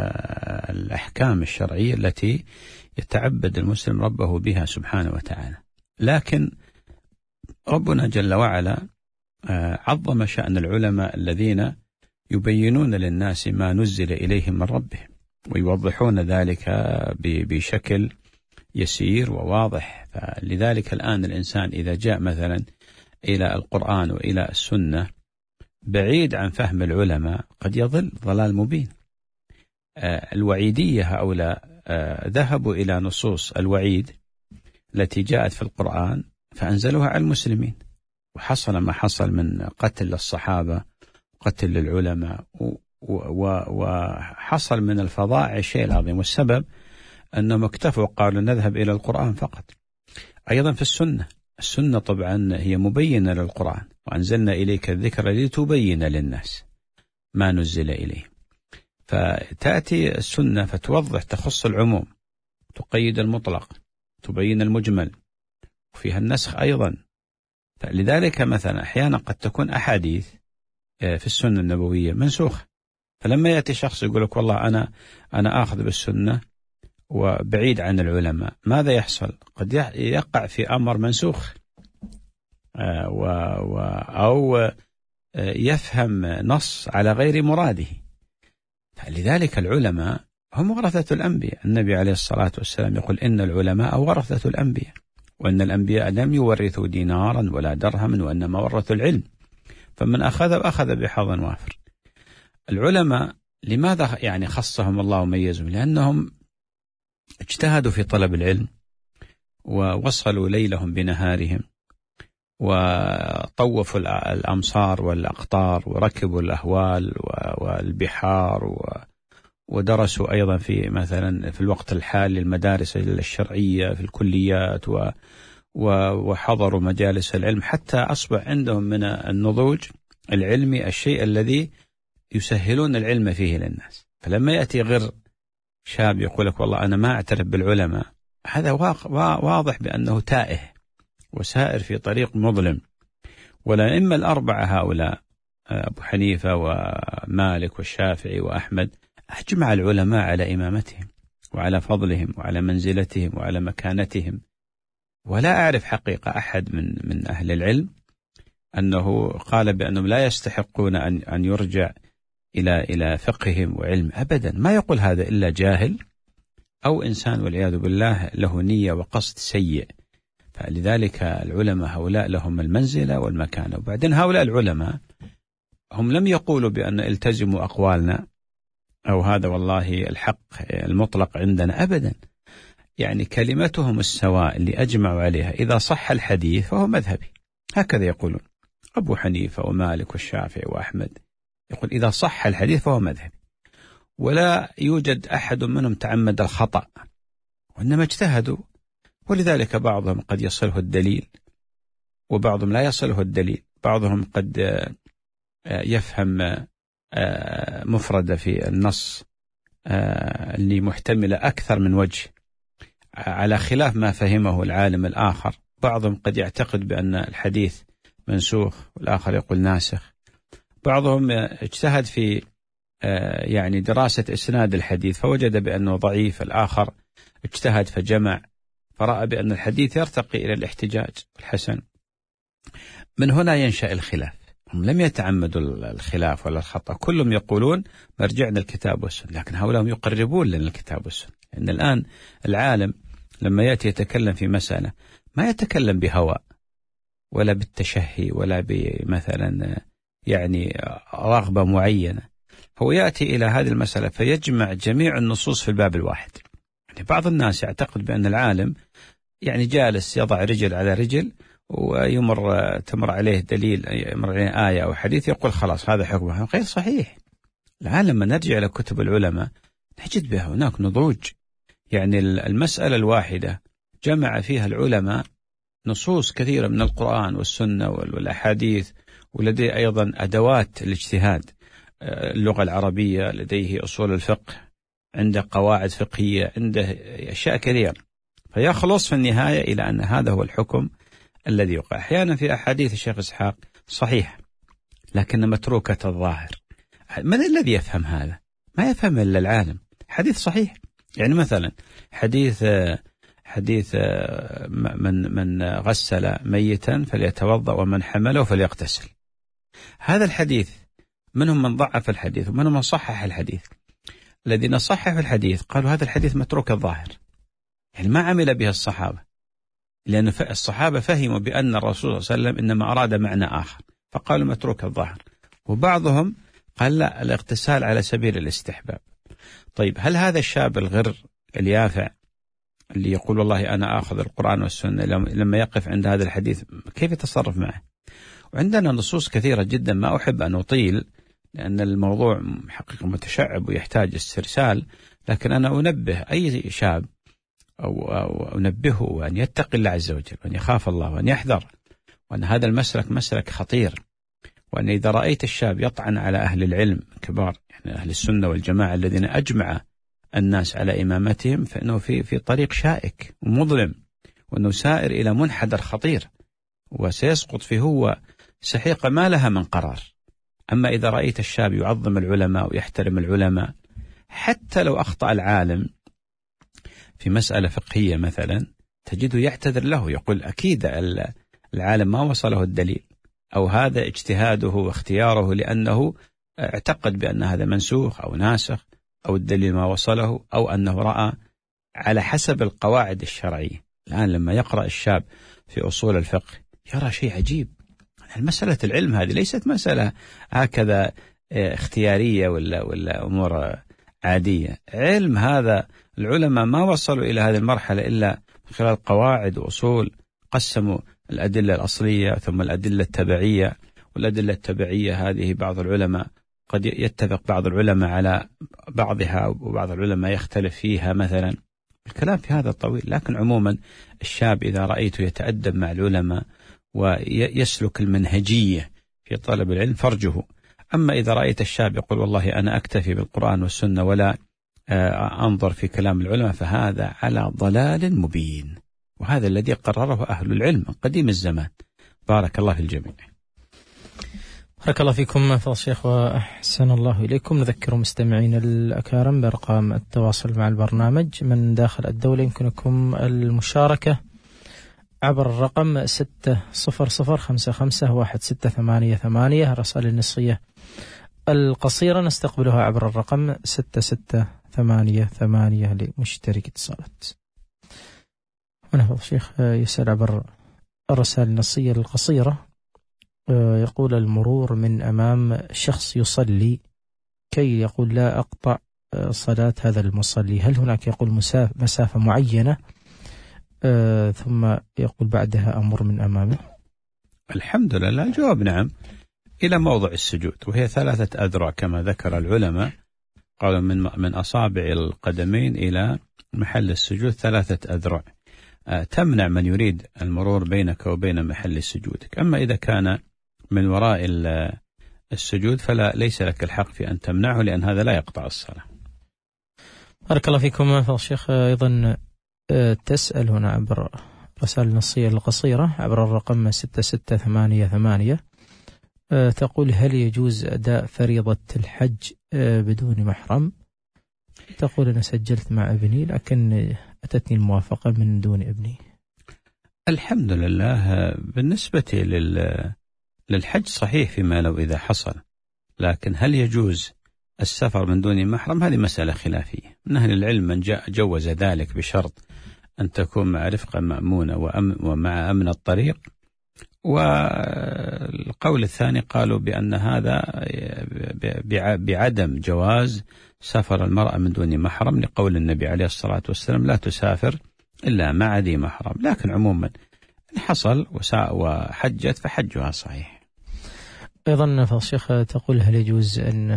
الأحكام الشرعية التي يتعبد المسلم ربه بها سبحانه وتعالى. لكن ربنا جل وعلا عظم شأن العلماء الذين يبينون للناس ما نزل إليهم من ربهم ويوضحون ذلك بشكل يسير وواضح. فلذلك الآن الإنسان إذا جاء مثلا إلى القرآن وإلى السنة بعيد عن فهم العلماء قد يضل ضلال مبين. الوعيدية هؤلاء ذهبوا إلى نصوص الوعيد التي جاءت في القرآن فأنزلوها على المسلمين، وحصل ما حصل من قتل للصحابة قتل للعلماء، وحصل من الفظائع الشيء العظيم. والسبب أنهم اكتفوا قالوا نذهب إلى القرآن فقط. أيضا في السنة، السنة طبعا هي مبينة للقرآن، وأنزلنا إليك الذكر لتبين للناس ما نزل إليه. فتأتي السنة فتوضح تخص العموم، تقيد المطلق، تبين المجمل، وفيها النسخ أيضا. فلذلك مثلا أحيانا قد تكون أحاديث في السنة النبوية منسوخة، فلما يأتي شخص يقول لك والله أنا أنا آخذ بالسنة وبعيد عن العلماء، ماذا يحصل؟ قد يقع في أمر منسوخ و و أو يفهم نص على غير مراده. فلذلك العلماء هم ورثة الأنبياء. النبي عليه الصلاة والسلام يقول إن العلماء ورثة الأنبياء، وأن الأنبياء لم يورثوا دينارا ولا درهما وإنما ورثوا العلم، فمن أخذ أخذ بحظ وافر. العلماء لماذا يعني خصهم الله وميزهم؟ لأنهم اجتهدوا في طلب العلم ووصلوا ليلهم بنهارهم وطوفوا الأمصار والأقطار وركبوا الأهوال والبحار ودرسوا أيضا في مثلا في الوقت الحالي المدارس الشرعية في الكليات وحضروا مجالس العلم، حتى أصبح عندهم من النضوج العلمي الشيء الذي يسهلون العلم فيه للناس. فلما يأتي غير شاب يقول لك والله أنا ما أعترف بالعلماء، هذا واضح بأنه تائه وسائر في طريق مظلم. والأئمة الأربعة هؤلاء أبو حنيفة ومالك والشافعي وأحمد أجمع العلماء على إمامتهم وعلى فضلهم وعلى منزلتهم وعلى مكانتهم. ولا أعرف حقيقة أحد من من أهل العلم أنه قال بأنهم لا يستحقون أن أن يرجع إلى إلى فقههم وعلم أبدا. ما يقول هذا إلا جاهل أو إنسان والعياذ بالله له نية وقصد سيء. فلذلك العلماء هؤلاء لهم المنزلة والمكانة. وبعدين هؤلاء العلماء هم لم يقولوا بأن التزموا أقوالنا أو هذا والله الحق المطلق عندنا أبدا. يعني كلمتهم السواء اللي أجمعوا عليها إذا صح الحديث فهو مذهبي، هكذا يقولون أبو حنيفة ومالك والشافعي وأحمد، يقول إذا صح الحديث فهو مذهبي، ولا يوجد أحد منهم تعمد الخطأ وإنما اجتهدوا. ولذلك بعضهم قد يصله الدليل وبعضهم لا يصله الدليل، بعضهم قد يفهم مفردة في النص اللي محتملة أكثر من وجه على خلاف ما فهمه العالم الآخر. بعضهم قد يعتقد بأن الحديث منسوخ والآخر يقول ناسخ. بعضهم اجتهد في يعني دراسة إسناد الحديث فوجد بأنه ضعيف، الآخر اجتهد فجمع فرأى بأن الحديث يرتقي إلى الاحتجاج الحسن. من هنا ينشأ الخلاف. هم لم يتعمدوا الخلاف ولا الخطأ، كلهم يقولون مرجعنا الكتاب والسنة، لكن هؤلاء يقربون لنا الكتاب والسنة. إن الآن العالم لما يأتي يتكلم في مسألة ما يتكلم بهوى ولا بالتشهي ولا بمثلا يعني رغبة معينة، هو يأتي إلى هذه المسألة فيجمع جميع النصوص في الباب الواحد. يعني بعض الناس يعتقد بأن العالم يعني جالس يضع رجل على رجل ويمر تمر عليه دليل، يمر عليه آية أو حديث يقول خلاص هذا حكمه. غير صحيح. الآن لما نرجع إلى كتب العلماء نجد بها هناك نضوج. يعني المسألة الواحدة جمع فيها العلماء نصوص كثيرة من القرآن والسنة والأحاديث، ولديه أيضا أدوات الاجتهاد، اللغة العربية، لديه أصول الفقه، عنده قواعد فقهية، عنده أشياء كثيرة، فيخلص في النهاية إلى أن هذا هو الحكم الذي يقع. أحيانا في أحاديث الشيخ إسحاق صحيح لكن متروكة الظاهر. من الذي يفهم هذا؟ ما يفهم إلا العالم. حديث صحيح، يعني مثلا حديث حديث من من غسل ميتا فليتوضأ ومن حمله فليغتسل. هذا الحديث منهم من ضعف الحديث ومنهم من صحح الحديث. الذين صححوا الحديث قالوا هذا الحديث متروك الظاهر، يعني ما عمل به الصحابة، لأن الصحابة فهموا بأن الرسول صلى الله عليه وسلم إنما أراد معنى آخر فقالوا متروك الظاهر. وبعضهم قال لا، الاغتسال على سبيل الاستحباب. طيب هل هذا الشاب الغر اليافع اللي يقول والله أنا آخذ القرآن والسنة لما يقف عند هذا الحديث كيف يتصرف معه؟ وعندنا نصوص كثيرة جدا، ما أحب أن أطيل لأن الموضوع حقيقة متشعب ويحتاج استرسال، لكن أنا أنبه أي شاب أو, أو أنبهه أن يتقي الله عز وجل وأن يخاف الله وأن يحذر، وأن هذا المسلك مسلك خطير، وأن إذا رأيت الشاب يطعن على أهل العلم كبار، يعني أهل السنة والجماعة الذين أجمع الناس على إمامتهم، فإنه في في طريق شائك ومظلم، وأنه سائر إلى منحدر خطير وسيسقط فيه هو سحيقة ما لها من قرار. أما إذا رأيت الشاب يعظم العلماء ويحترم العلماء، حتى لو أخطأ العالم في مسألة فقهية مثلا تجده يعتذر له، يقول أكيد العالم ما وصله الدليل، أو هذا اجتهاده واختياره لأنه اعتقد بأن هذا منسوخ أو ناسخ، أو الدليل ما وصله، أو أنه رأى على حسب القواعد الشرعية. الآن لما يقرأ الشاب في أصول الفقه يرى شيء عجيب. المسألة العلم هذه ليست مسألة هكذا اختيارية ولا ولا أمور عادية. علم هذا العلماء ما وصلوا إلى هذه المرحلة إلا من خلال قواعد وأصول، قسموا الأدلة الأصلية ثم الأدلة التبعية، والأدلة التبعية هذه بعض العلماء قد يتفق بعض العلماء على بعضها وبعض العلماء يختلف فيها مثلا. الكلام في هذا طويل، لكن عموما الشاب إذا رأيته يتأدب مع العلماء ويسلك المنهجية في طلب العلم فرجه. أما إذا رأيت الشاب يقول والله أنا أكتفي بالقرآن والسنة ولا أنظر في كلام العلماء، فهذا على ضلال مبين، وهذا الذي قرره أهل العلم قديم الزمان. بارك الله في الجميع. بارك الله فيكم فضل الشيخ وأحسن الله إليكم. نذكر مستمعين الأكارم بأرقام التواصل مع البرنامج. من داخل الدولة يمكنكم المشاركة عبر الرقم ستة صفر صفر خمسة خمسة واحد ستة ثمانية ثمانية. الرسائل النصية القصيرة نستقبلها عبر الرقم ستة ستة ثمانية ثمانية لمشترك اتصالات. هنا فضل الشيخ يسأل عبر الرسائل النصية القصيرة يقول المرور من أمام شخص يصلي كي يقول لا أقطع صلاة هذا المصلي، هل هناك يقول مسافة معينة ثم يقول بعدها أمر من أمامه؟ الحمد لله الجواب نعم، إلى موضع السجود، وهي ثلاثة أذرع كما ذكر العلماء، قالوا من من أصابع القدمين إلى محل السجود ثلاثة أذرع تمنع من يريد المرور بينك وبين محل سجودك. أما إذا كان من وراء السجود فلا ليس لك الحق في أن تمنعه، لأن هذا لا يقطع الصلاة. بارك الله فيكم. فضل الشيخ أيضا تسأل هنا عبر رسائل النصية القصيرة عبر الرقم ستة ستة ثمانية ثمانية، تقول هل يجوز أداء فريضة الحج بدون محرم؟ تقول أنا سجلت مع ابني لكن أتتني الموافقة من دون ابني. الحمد لله. بالنسبة للحج صحيح فيما لو إذا حصل، لكن هل يجوز السفر من دون محرم؟ هذه مسألة خلافية. من أهل العلم من جوز ذلك بشرط أن تكون مع رفقة مأمونة ومع أمن الطريق، والقول الثاني قالوا بأن هذا بعدم جواز سفر المرأة من دون محرم، لقول النبي عليه الصلاة والسلام لا تسافر إلا مع ذي محرم. لكن عموما إن حصل وحجت فحجها صحيح. أيضا فالشيخ تقول هل يجوز أن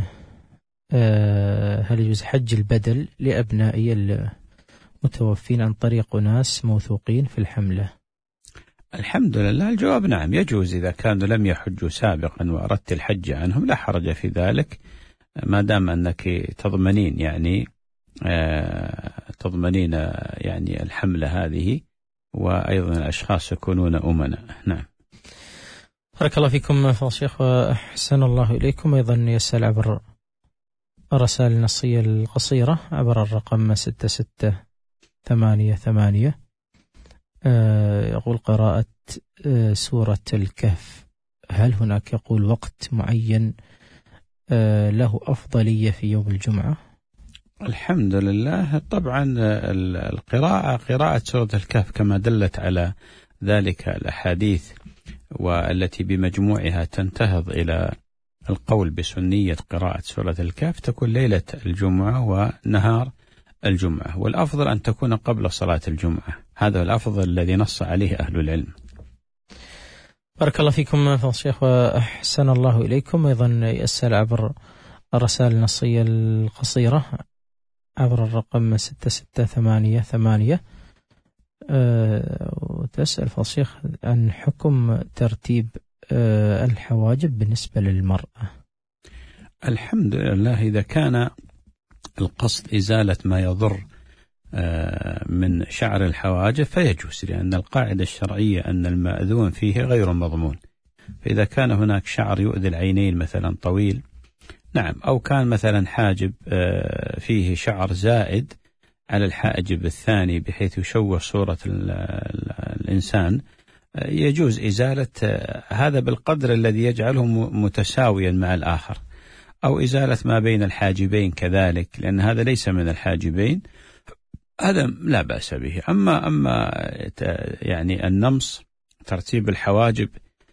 هل يجوز حج البدل لأبنائي المتوفين عن طريق ناس موثوقين في الحملة؟ الحمد لله الجواب نعم، يجوز إذا كانوا لم يحجوا سابقا وأردت الحج عنهم لا حرج في ذلك، ما دام أنك تضمنين يعني تضمنين يعني الحملة هذه، وأيضا الأشخاص يكونون أمنا. نعم. بارك الله فيكم فضل الشيخ وأحسن الله إليكم. أيضا يسأل عبر الرسائل النصية القصيرة عبر الرقم ستة ستة ثمانية ثمانية، يقول قراءة سورة الكهف، هل هناك يقول وقت معين له أفضلية في يوم الجمعة؟ الحمد لله. طبعا القراءة قراءة سورة الكهف كما دلت على ذلك الأحاديث، والتي بمجموعها تنتهض إلى القول بسنية قراءة سورة الكهف، تكون ليلة الجمعة ونهار الجمعة، والأفضل أن تكون قبل صلاة الجمعة، هذا الأفضل الذي نص عليه أهل العلم. بارك الله فيكم فضل الشيخ وأحسن الله إليكم. أيضا يسأل عبر الرسائل النصية القصيرة عبر الرقم ستة ستة ثمانية ثمانية، وتسأل فضل الشيخ عن حكم ترتيب الحواجب بالنسبة للمرأة. الحمد لله. إذا كان القصد إزالة ما يضر من شعر الحواجب فيجوز، لأن القاعدة الشرعية أن المأذون فيه غير مضمون. فإذا كان هناك شعر يؤذي العينين مثلا طويل، نعم، أو كان مثلا حاجب فيه شعر زائد على الحاجب الثاني بحيث يشوه صورة الإنسان، يجوز إزالة هذا بالقدر الذي يجعله متساويا مع الآخر، أو إزالة ما بين الحاجبين كذلك، لأن هذا ليس من الحاجبين، هذا لا بأس به. أما أما يعني النمص، ترتيب الحواجب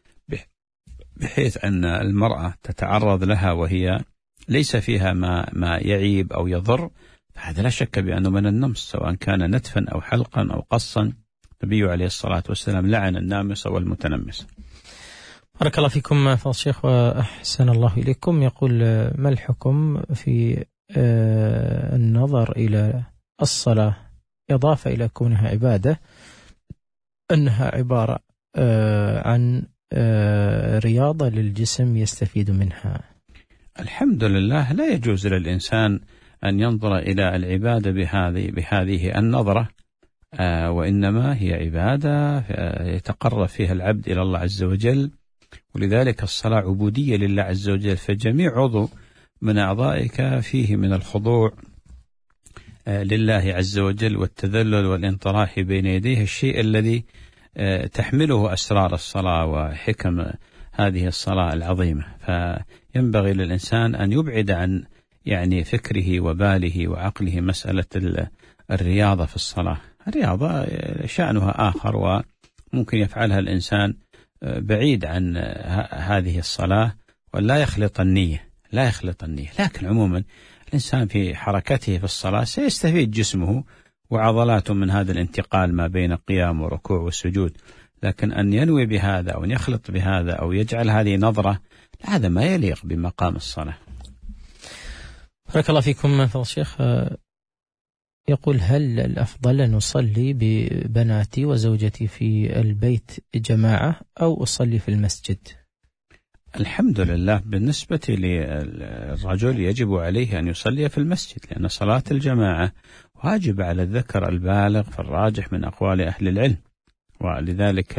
بحيث أن المرأة تتعرض لها وهي ليس فيها ما ما يعيب أو يضر، فهذا لا شك بأنه من النمص، سواء كان نتفا أو حلقا أو قصا. النبي عليه الصلاة والسلام لعن النامص والمتنمص. بارك الله فيكم فضل الشيخ وأحسن الله إليكم. يقول ما الحكم في النظر إلى الصلاة إضافة إلى كونها عبادة أنها عبارة عن رياضة للجسم يستفيد منها؟ الحمد لله. لا يجوز للإنسان أن ينظر إلى العبادة بهذه بهذه النظرة، وإنما هي عبادة يتقرب فيها العبد إلى الله عز وجل، ولذلك الصلاة عبودية لله عز وجل، فجميع عضو من أعضائك فيه من الخضوع لله عز وجل والتذلل والانطراح بين يديه، الشيء الذي تحمله أسرار الصلاة وحكم هذه الصلاة العظيمة. فينبغي للإنسان أن يبعد عن يعني فكره وباله وعقله مسألة الرياضة في الصلاة. الرياضة شأنها آخر، وممكن يفعلها الإنسان بعيد عن هذه الصلاة ولا يخلط النية، لا يخلط النية. لكن عموما الإنسان في حركته في الصلاة سيستفيد جسمه وعضلاته من هذا الانتقال ما بين القيام والركوع والسجود، لكن أن ينوي بهذا أو أن يخلط بهذا أو يجعل هذه نظرة، هذا ما يليق بمقام الصلاة. بارك الله فيكم فضل الشيخ. يقول: هل الأفضل أن أصلي ببناتي وزوجتي في البيت جماعة أو أصلي في المسجد؟ الحمد لله، بالنسبة للرجل يجب عليه أن يصلي في المسجد، لأن صلاة الجماعة واجب على الذكر البالغ في الراجح من أقوال أهل العلم، ولذلك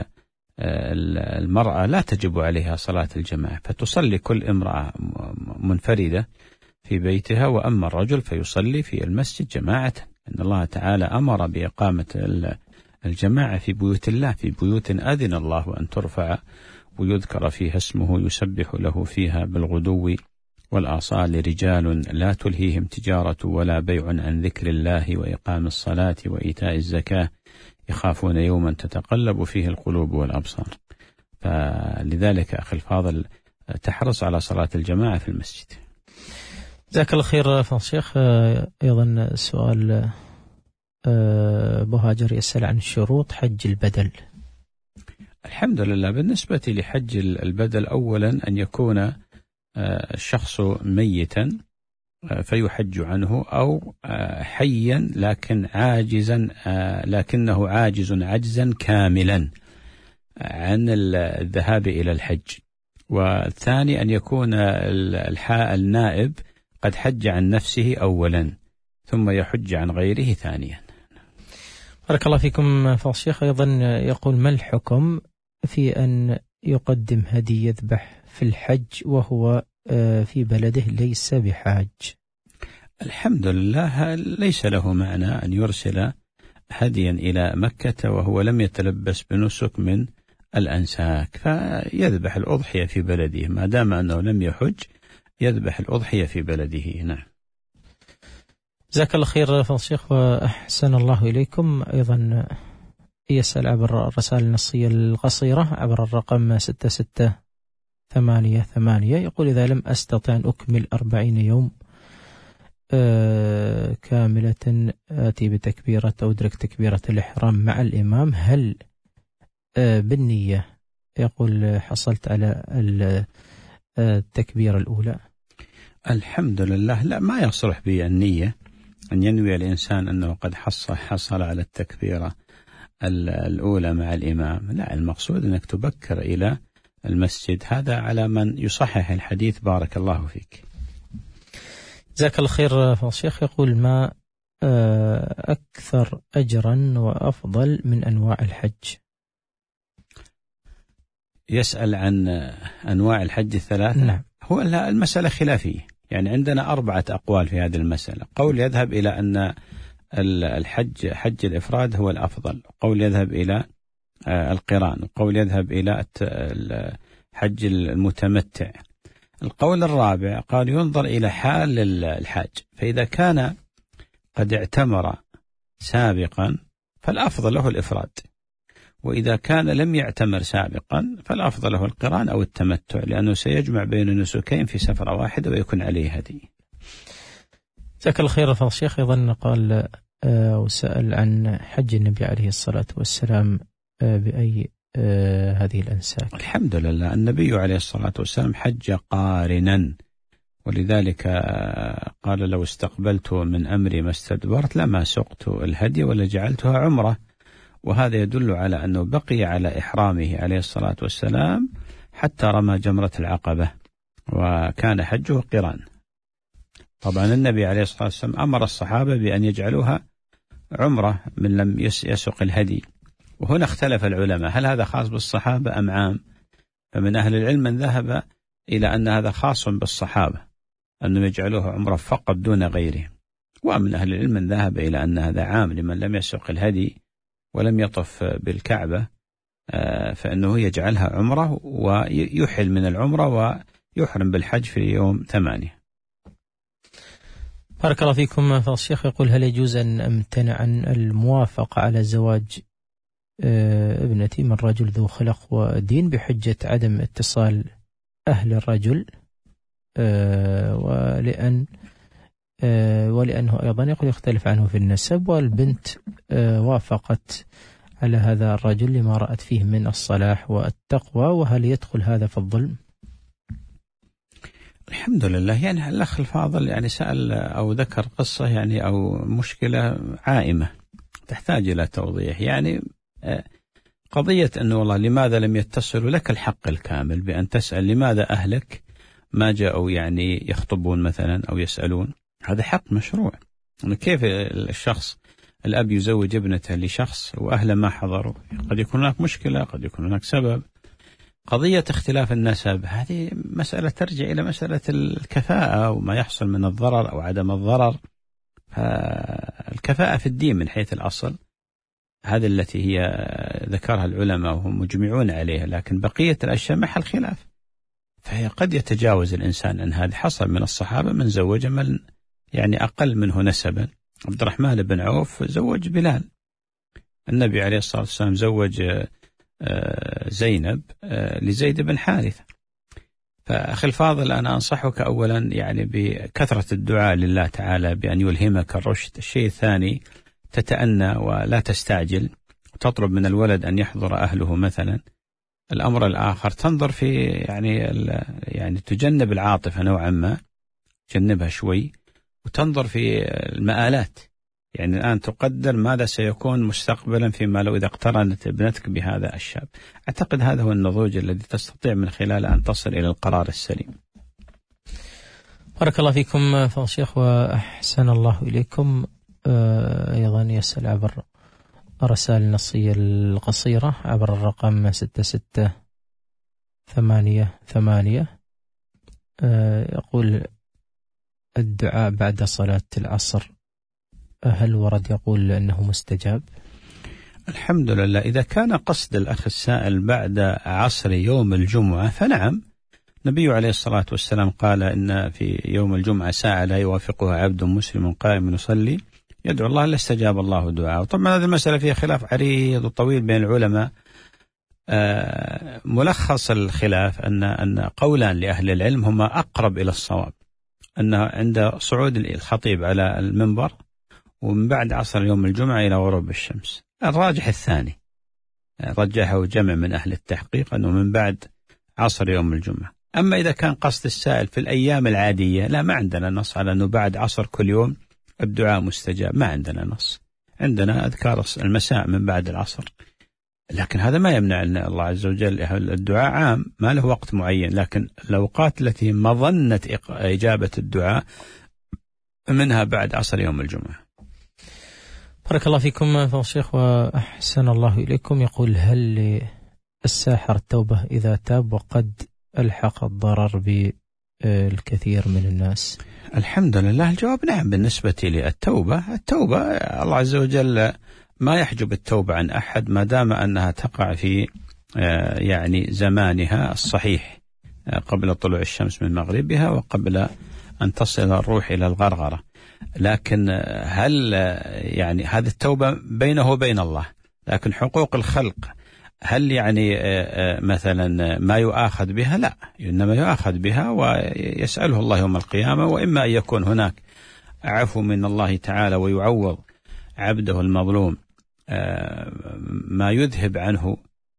المرأة لا تجب عليها صلاة الجماعة، فتصلي كل امرأة منفردة في بيتها، وأما الرجل فيصلي في المسجد جماعة. إن الله تعالى أمر بإقامة الجماعة في بيوت الله، في بيوت أذن الله أن ترفع ويذكر فيها اسمه يسبح له فيها بالغدو والآصال رجال لا تلهيهم تجارة ولا بيع عن ذكر الله وإقام الصلاة وإيتاء الزكاة يخافون يوما تتقلب فيه القلوب والأبصار. فلذلك أخي الفاضل تحرص على صلاة الجماعة في المسجد. جزاك الله خير فضل الشيخ. أيضا سؤال أبو هاجر يسأل عن شروط حج البدل. الحمد لله، بالنسبة لحج البدل أولا أن يكون الشخص ميتا فيحج عنه، أو حيا لكن عاجزا لكنه عاجز عجزا كاملا عن الذهاب إلى الحج. والثاني أن يكون النائب قد حج عن نفسه أولا ثم يحج عن غيره ثانيا. بارك الله فيكم فضل الشيخ. أيضا يقول: ما الحكم في أن يقدم هدي يذبح في الحج وهو في بلده ليس بحاج؟ الحمد لله، ليس له معنى أن يرسل هديا إلى مكة وهو لم يتلبس بنسك من الأنساك، فيذبح الأضحية في بلده ما دام أنه لم يحج، يذبح الأضحية في بلده. نعم. جزاك الله خير فضل الشيخ وأحسن الله إليكم. أيضا يسأل عبر الرسائل النصية القصيرة عبر الرقم ستة ستة ثمانية ثمانية، يقول: إذا لم أستطع أن أكمل أربعين يوم آه كاملة آتي بتكبيرة أو أدرك تكبيرة الإحرام مع الإمام، هل آه بالنية يقول حصلت على التكبيرة الأولى؟ الحمد لله، لا، ما يصلح بالنية أن ينوي الإنسان أنه قد حصل حصل على التكبيرة الأولى مع الإمام. لا، المقصود أنك تبكر إلى المسجد، هذا على من يصحح الحديث. بارك الله فيك. جزاك الله خير فضل الشيخ. يقول: ما أكثر أجرا وأفضل من أنواع الحج؟ يسأل عن أنواع الحج الثلاثة. نعم. هو المسألة خلافية، يعني عندنا أربعة أقوال في هذه المسألة. قول يذهب إلى أن الحج حج الإفراد هو الأفضل، قول يذهب إلى القران، وقول يذهب إلى حج المتمتع. القول الرابع قال ينظر إلى حال الحاج، فإذا كان قد اعتمر سابقا فالأفضل له الإفراد، وإذا كان لم يعتمر سابقا فالأفضل له القران أو التمتع، لأنه سيجمع بين النسكين في سفرة واحدة ويكون عليه هدي. جزاك الله خير فضل الشيخ. أيضا قال وسأل عن حج النبي عليه الصلاة والسلام بأي هذه الأنساك؟ الحمد لله، النبي عليه الصلاة والسلام حج قارنا، ولذلك قال: لو استقبلت من أمري ما استدبرت لما سقت الهدي ولا جعلتها عمرة. وهذا يدل على أنه بقي على إحرامه عليه الصلاة والسلام حتى رمى جمرة العقبة، وكان حجه قران. طبعا النبي عليه الصلاة والسلام أمر الصحابة بأن يجعلوها عمرة من لم يسق الهدي، وهنا اختلف العلماء هل هذا خاص بالصحابة أم عام؟ فمن أهل العلم من ذهب إلى أن هذا خاص بالصحابة، أنهم يجعلوه عمرة فقط دون غيره، ومن أهل العلم من ذهب إلى أن هذا عام لمن لم يسق الهدي ولم يطف بالكعبة، فإنه يجعلها عمرة ويحل من العمرة ويحرم بالحج في يوم ثمانية. بارك الله فيكم فضل الشيخ. يقول: هل يجوز أن أمتنع عن الموافقة على زواج ابنتي من رجل ذو خلق ودين بحجة عدم اتصال أهل الرجل ولأن ولأنه أيضا يقول يختلف عنه في النسب، والبنت وافقت على هذا الرجل لما رأت فيه من الصلاح والتقوى، وهل يدخل هذا في الظلم؟ الحمد لله. يعني الأخ الفاضل يعني سأل أو ذكر قصة يعني أو مشكلة عائمة تحتاج إلى توضيح. يعني قضية أنه والله لماذا لم يتصلوا، لك الحق الكامل بأن تسأل لماذا أهلك ما جاءوا يعني يخطبون مثلا أو يسألون، هذا حق مشروع. كيف الشخص الأب يزوج ابنته لشخص وأهله ما حضروا؟ قد يكون هناك مشكلة، قد يكون هناك سبب. قضية اختلاف النسب هذه مسألة ترجع إلى مسألة الكفاءة وما يحصل من الضرر أو عدم الضرر. الكفاءة في الدين من حيث الأصل هذه التي هي ذكرها العلماء وهم مجمعون عليها، لكن بقية الأشياء محل خلاف. فهي قد يتجاوز الإنسان أن هذا حصل من الصحابة من زوج من يعني أقل منه نسبا. عبد الرحمن بن عوف زوج بلال، النبي عليه الصلاة والسلام زوج زينب لزيد بن حارثة. فأخي الفاضل أنا أنصحك أولا يعني بكثرة الدعاء لله تعالى بأن يلهمك الرشد. الشيء الثاني تتأنى ولا تستعجل وتطلب من الولد أن يحضر أهله مثلا. الأمر الآخر تنظر في يعني يعني تجنب العاطفة نوعا ما، تجنبها شوي وتنظر في المآلات. يعني الآن تقدر ماذا سيكون مستقبلا فيما لو إذا اقترنت ابنتك بهذا الشاب. أعتقد هذا هو النضوج الذي تستطيع من خلاله أن تصل إلى القرار السليم. بارك الله فيكم فضل الشيخ وأحسن الله إليكم. أيضا يسأل عبر الرسائل النصية القصيرة عبر الرقم ستة ستة ثمانية ثمانية، يقول الدعاء بعد صلاة العصر هل ورد يقول أنه مستجاب؟ الحمد لله. إذا كان قصد الأخ السائل بعد عصر يوم الجمعة فنعم. النبي عليه الصلاة والسلام قال إن في يوم الجمعة ساعة لا يوافقها عبد مسلم قائم يصلي يدعو الله إلا استجاب الله دعاءه. طبعا هذه المسألة فيها خلاف عريض وطويل بين العلماء. ملخص الخلاف أن أن قولان لأهل العلم هما أقرب إلى الصواب، أن عند صعود الخطيب على المنبر ومن بعد عصر يوم الجمعة إلى غروب الشمس. الراجح الثاني رجحه جمع من أهل التحقيق أنه من بعد عصر يوم الجمعة. أما إذا كان قصد السائل في الأيام العادية لا، ما عندنا نص على أنه بعد عصر كل يوم الدعاء مستجاب، ما عندنا نص. عندنا أذكار المساء من بعد العصر، لكن هذا ما يمنع أن الله عز وجل الدعاء عام ما له وقت معين، لكن الأوقات التي مظنة إجابة الدعاء منها بعد عصر يوم الجمعة. بارك الله فيكم فضل الشيخ وأحسن الله إليكم. يقول هل للساحر التوبة إذا تاب وقد ألحق الضرر بالكثير من الناس؟ الحمد لله. الجواب نعم. بالنسبة للتوبة، التوبة الله عز وجل ما يحجب التوبة عن أحد ما دام أنها تقع في يعني زمانها الصحيح قبل طلوع الشمس من مغربها وقبل أن تصل الروح إلى الغرغرة. لكن هل يعني هذه التوبة بينه وبين الله، لكن حقوق الخلق هل يعني مثلا ما يؤاخذ بها؟ لا، إنما يؤاخذ بها ويسأله الله يوم القيامة. وإما أن يكون هناك عفو من الله تعالى ويعوض عبده المظلوم ما يذهب عنه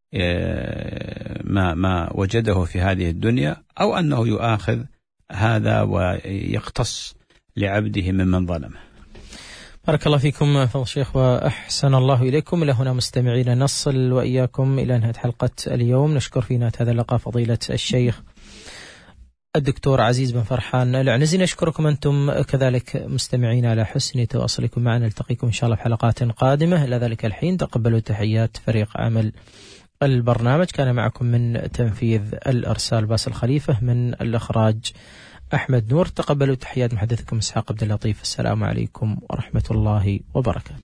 ما ما وجده في هذه الدنيا، أو أنه يؤاخذ هذا ويقتص لعبده ممن ظلمه. بارك الله فيكم فضل الشيخ وأحسن الله إليكم. إلى هنا مستمعين نصل وإياكم إلى نهاية حلقة اليوم. نشكر في نهاية هذا اللقاء فضيلة الشيخ الدكتور عزيز بن فرحان العنزي. نشكركم أنتم كذلك مستمعين على حسن تواصلكم معنا. نلتقيكم إن شاء الله في حلقات قادمة. إلى ذلك الحين تقبلوا تحيات فريق عمل البرنامج. كان معكم من تنفيذ الأرسال باسل خليفة، من الإخراج أحمد نور. تقبلوا تحيات محدثكم إسحاق عبد اللطيف. السلام عليكم ورحمة الله وبركاته.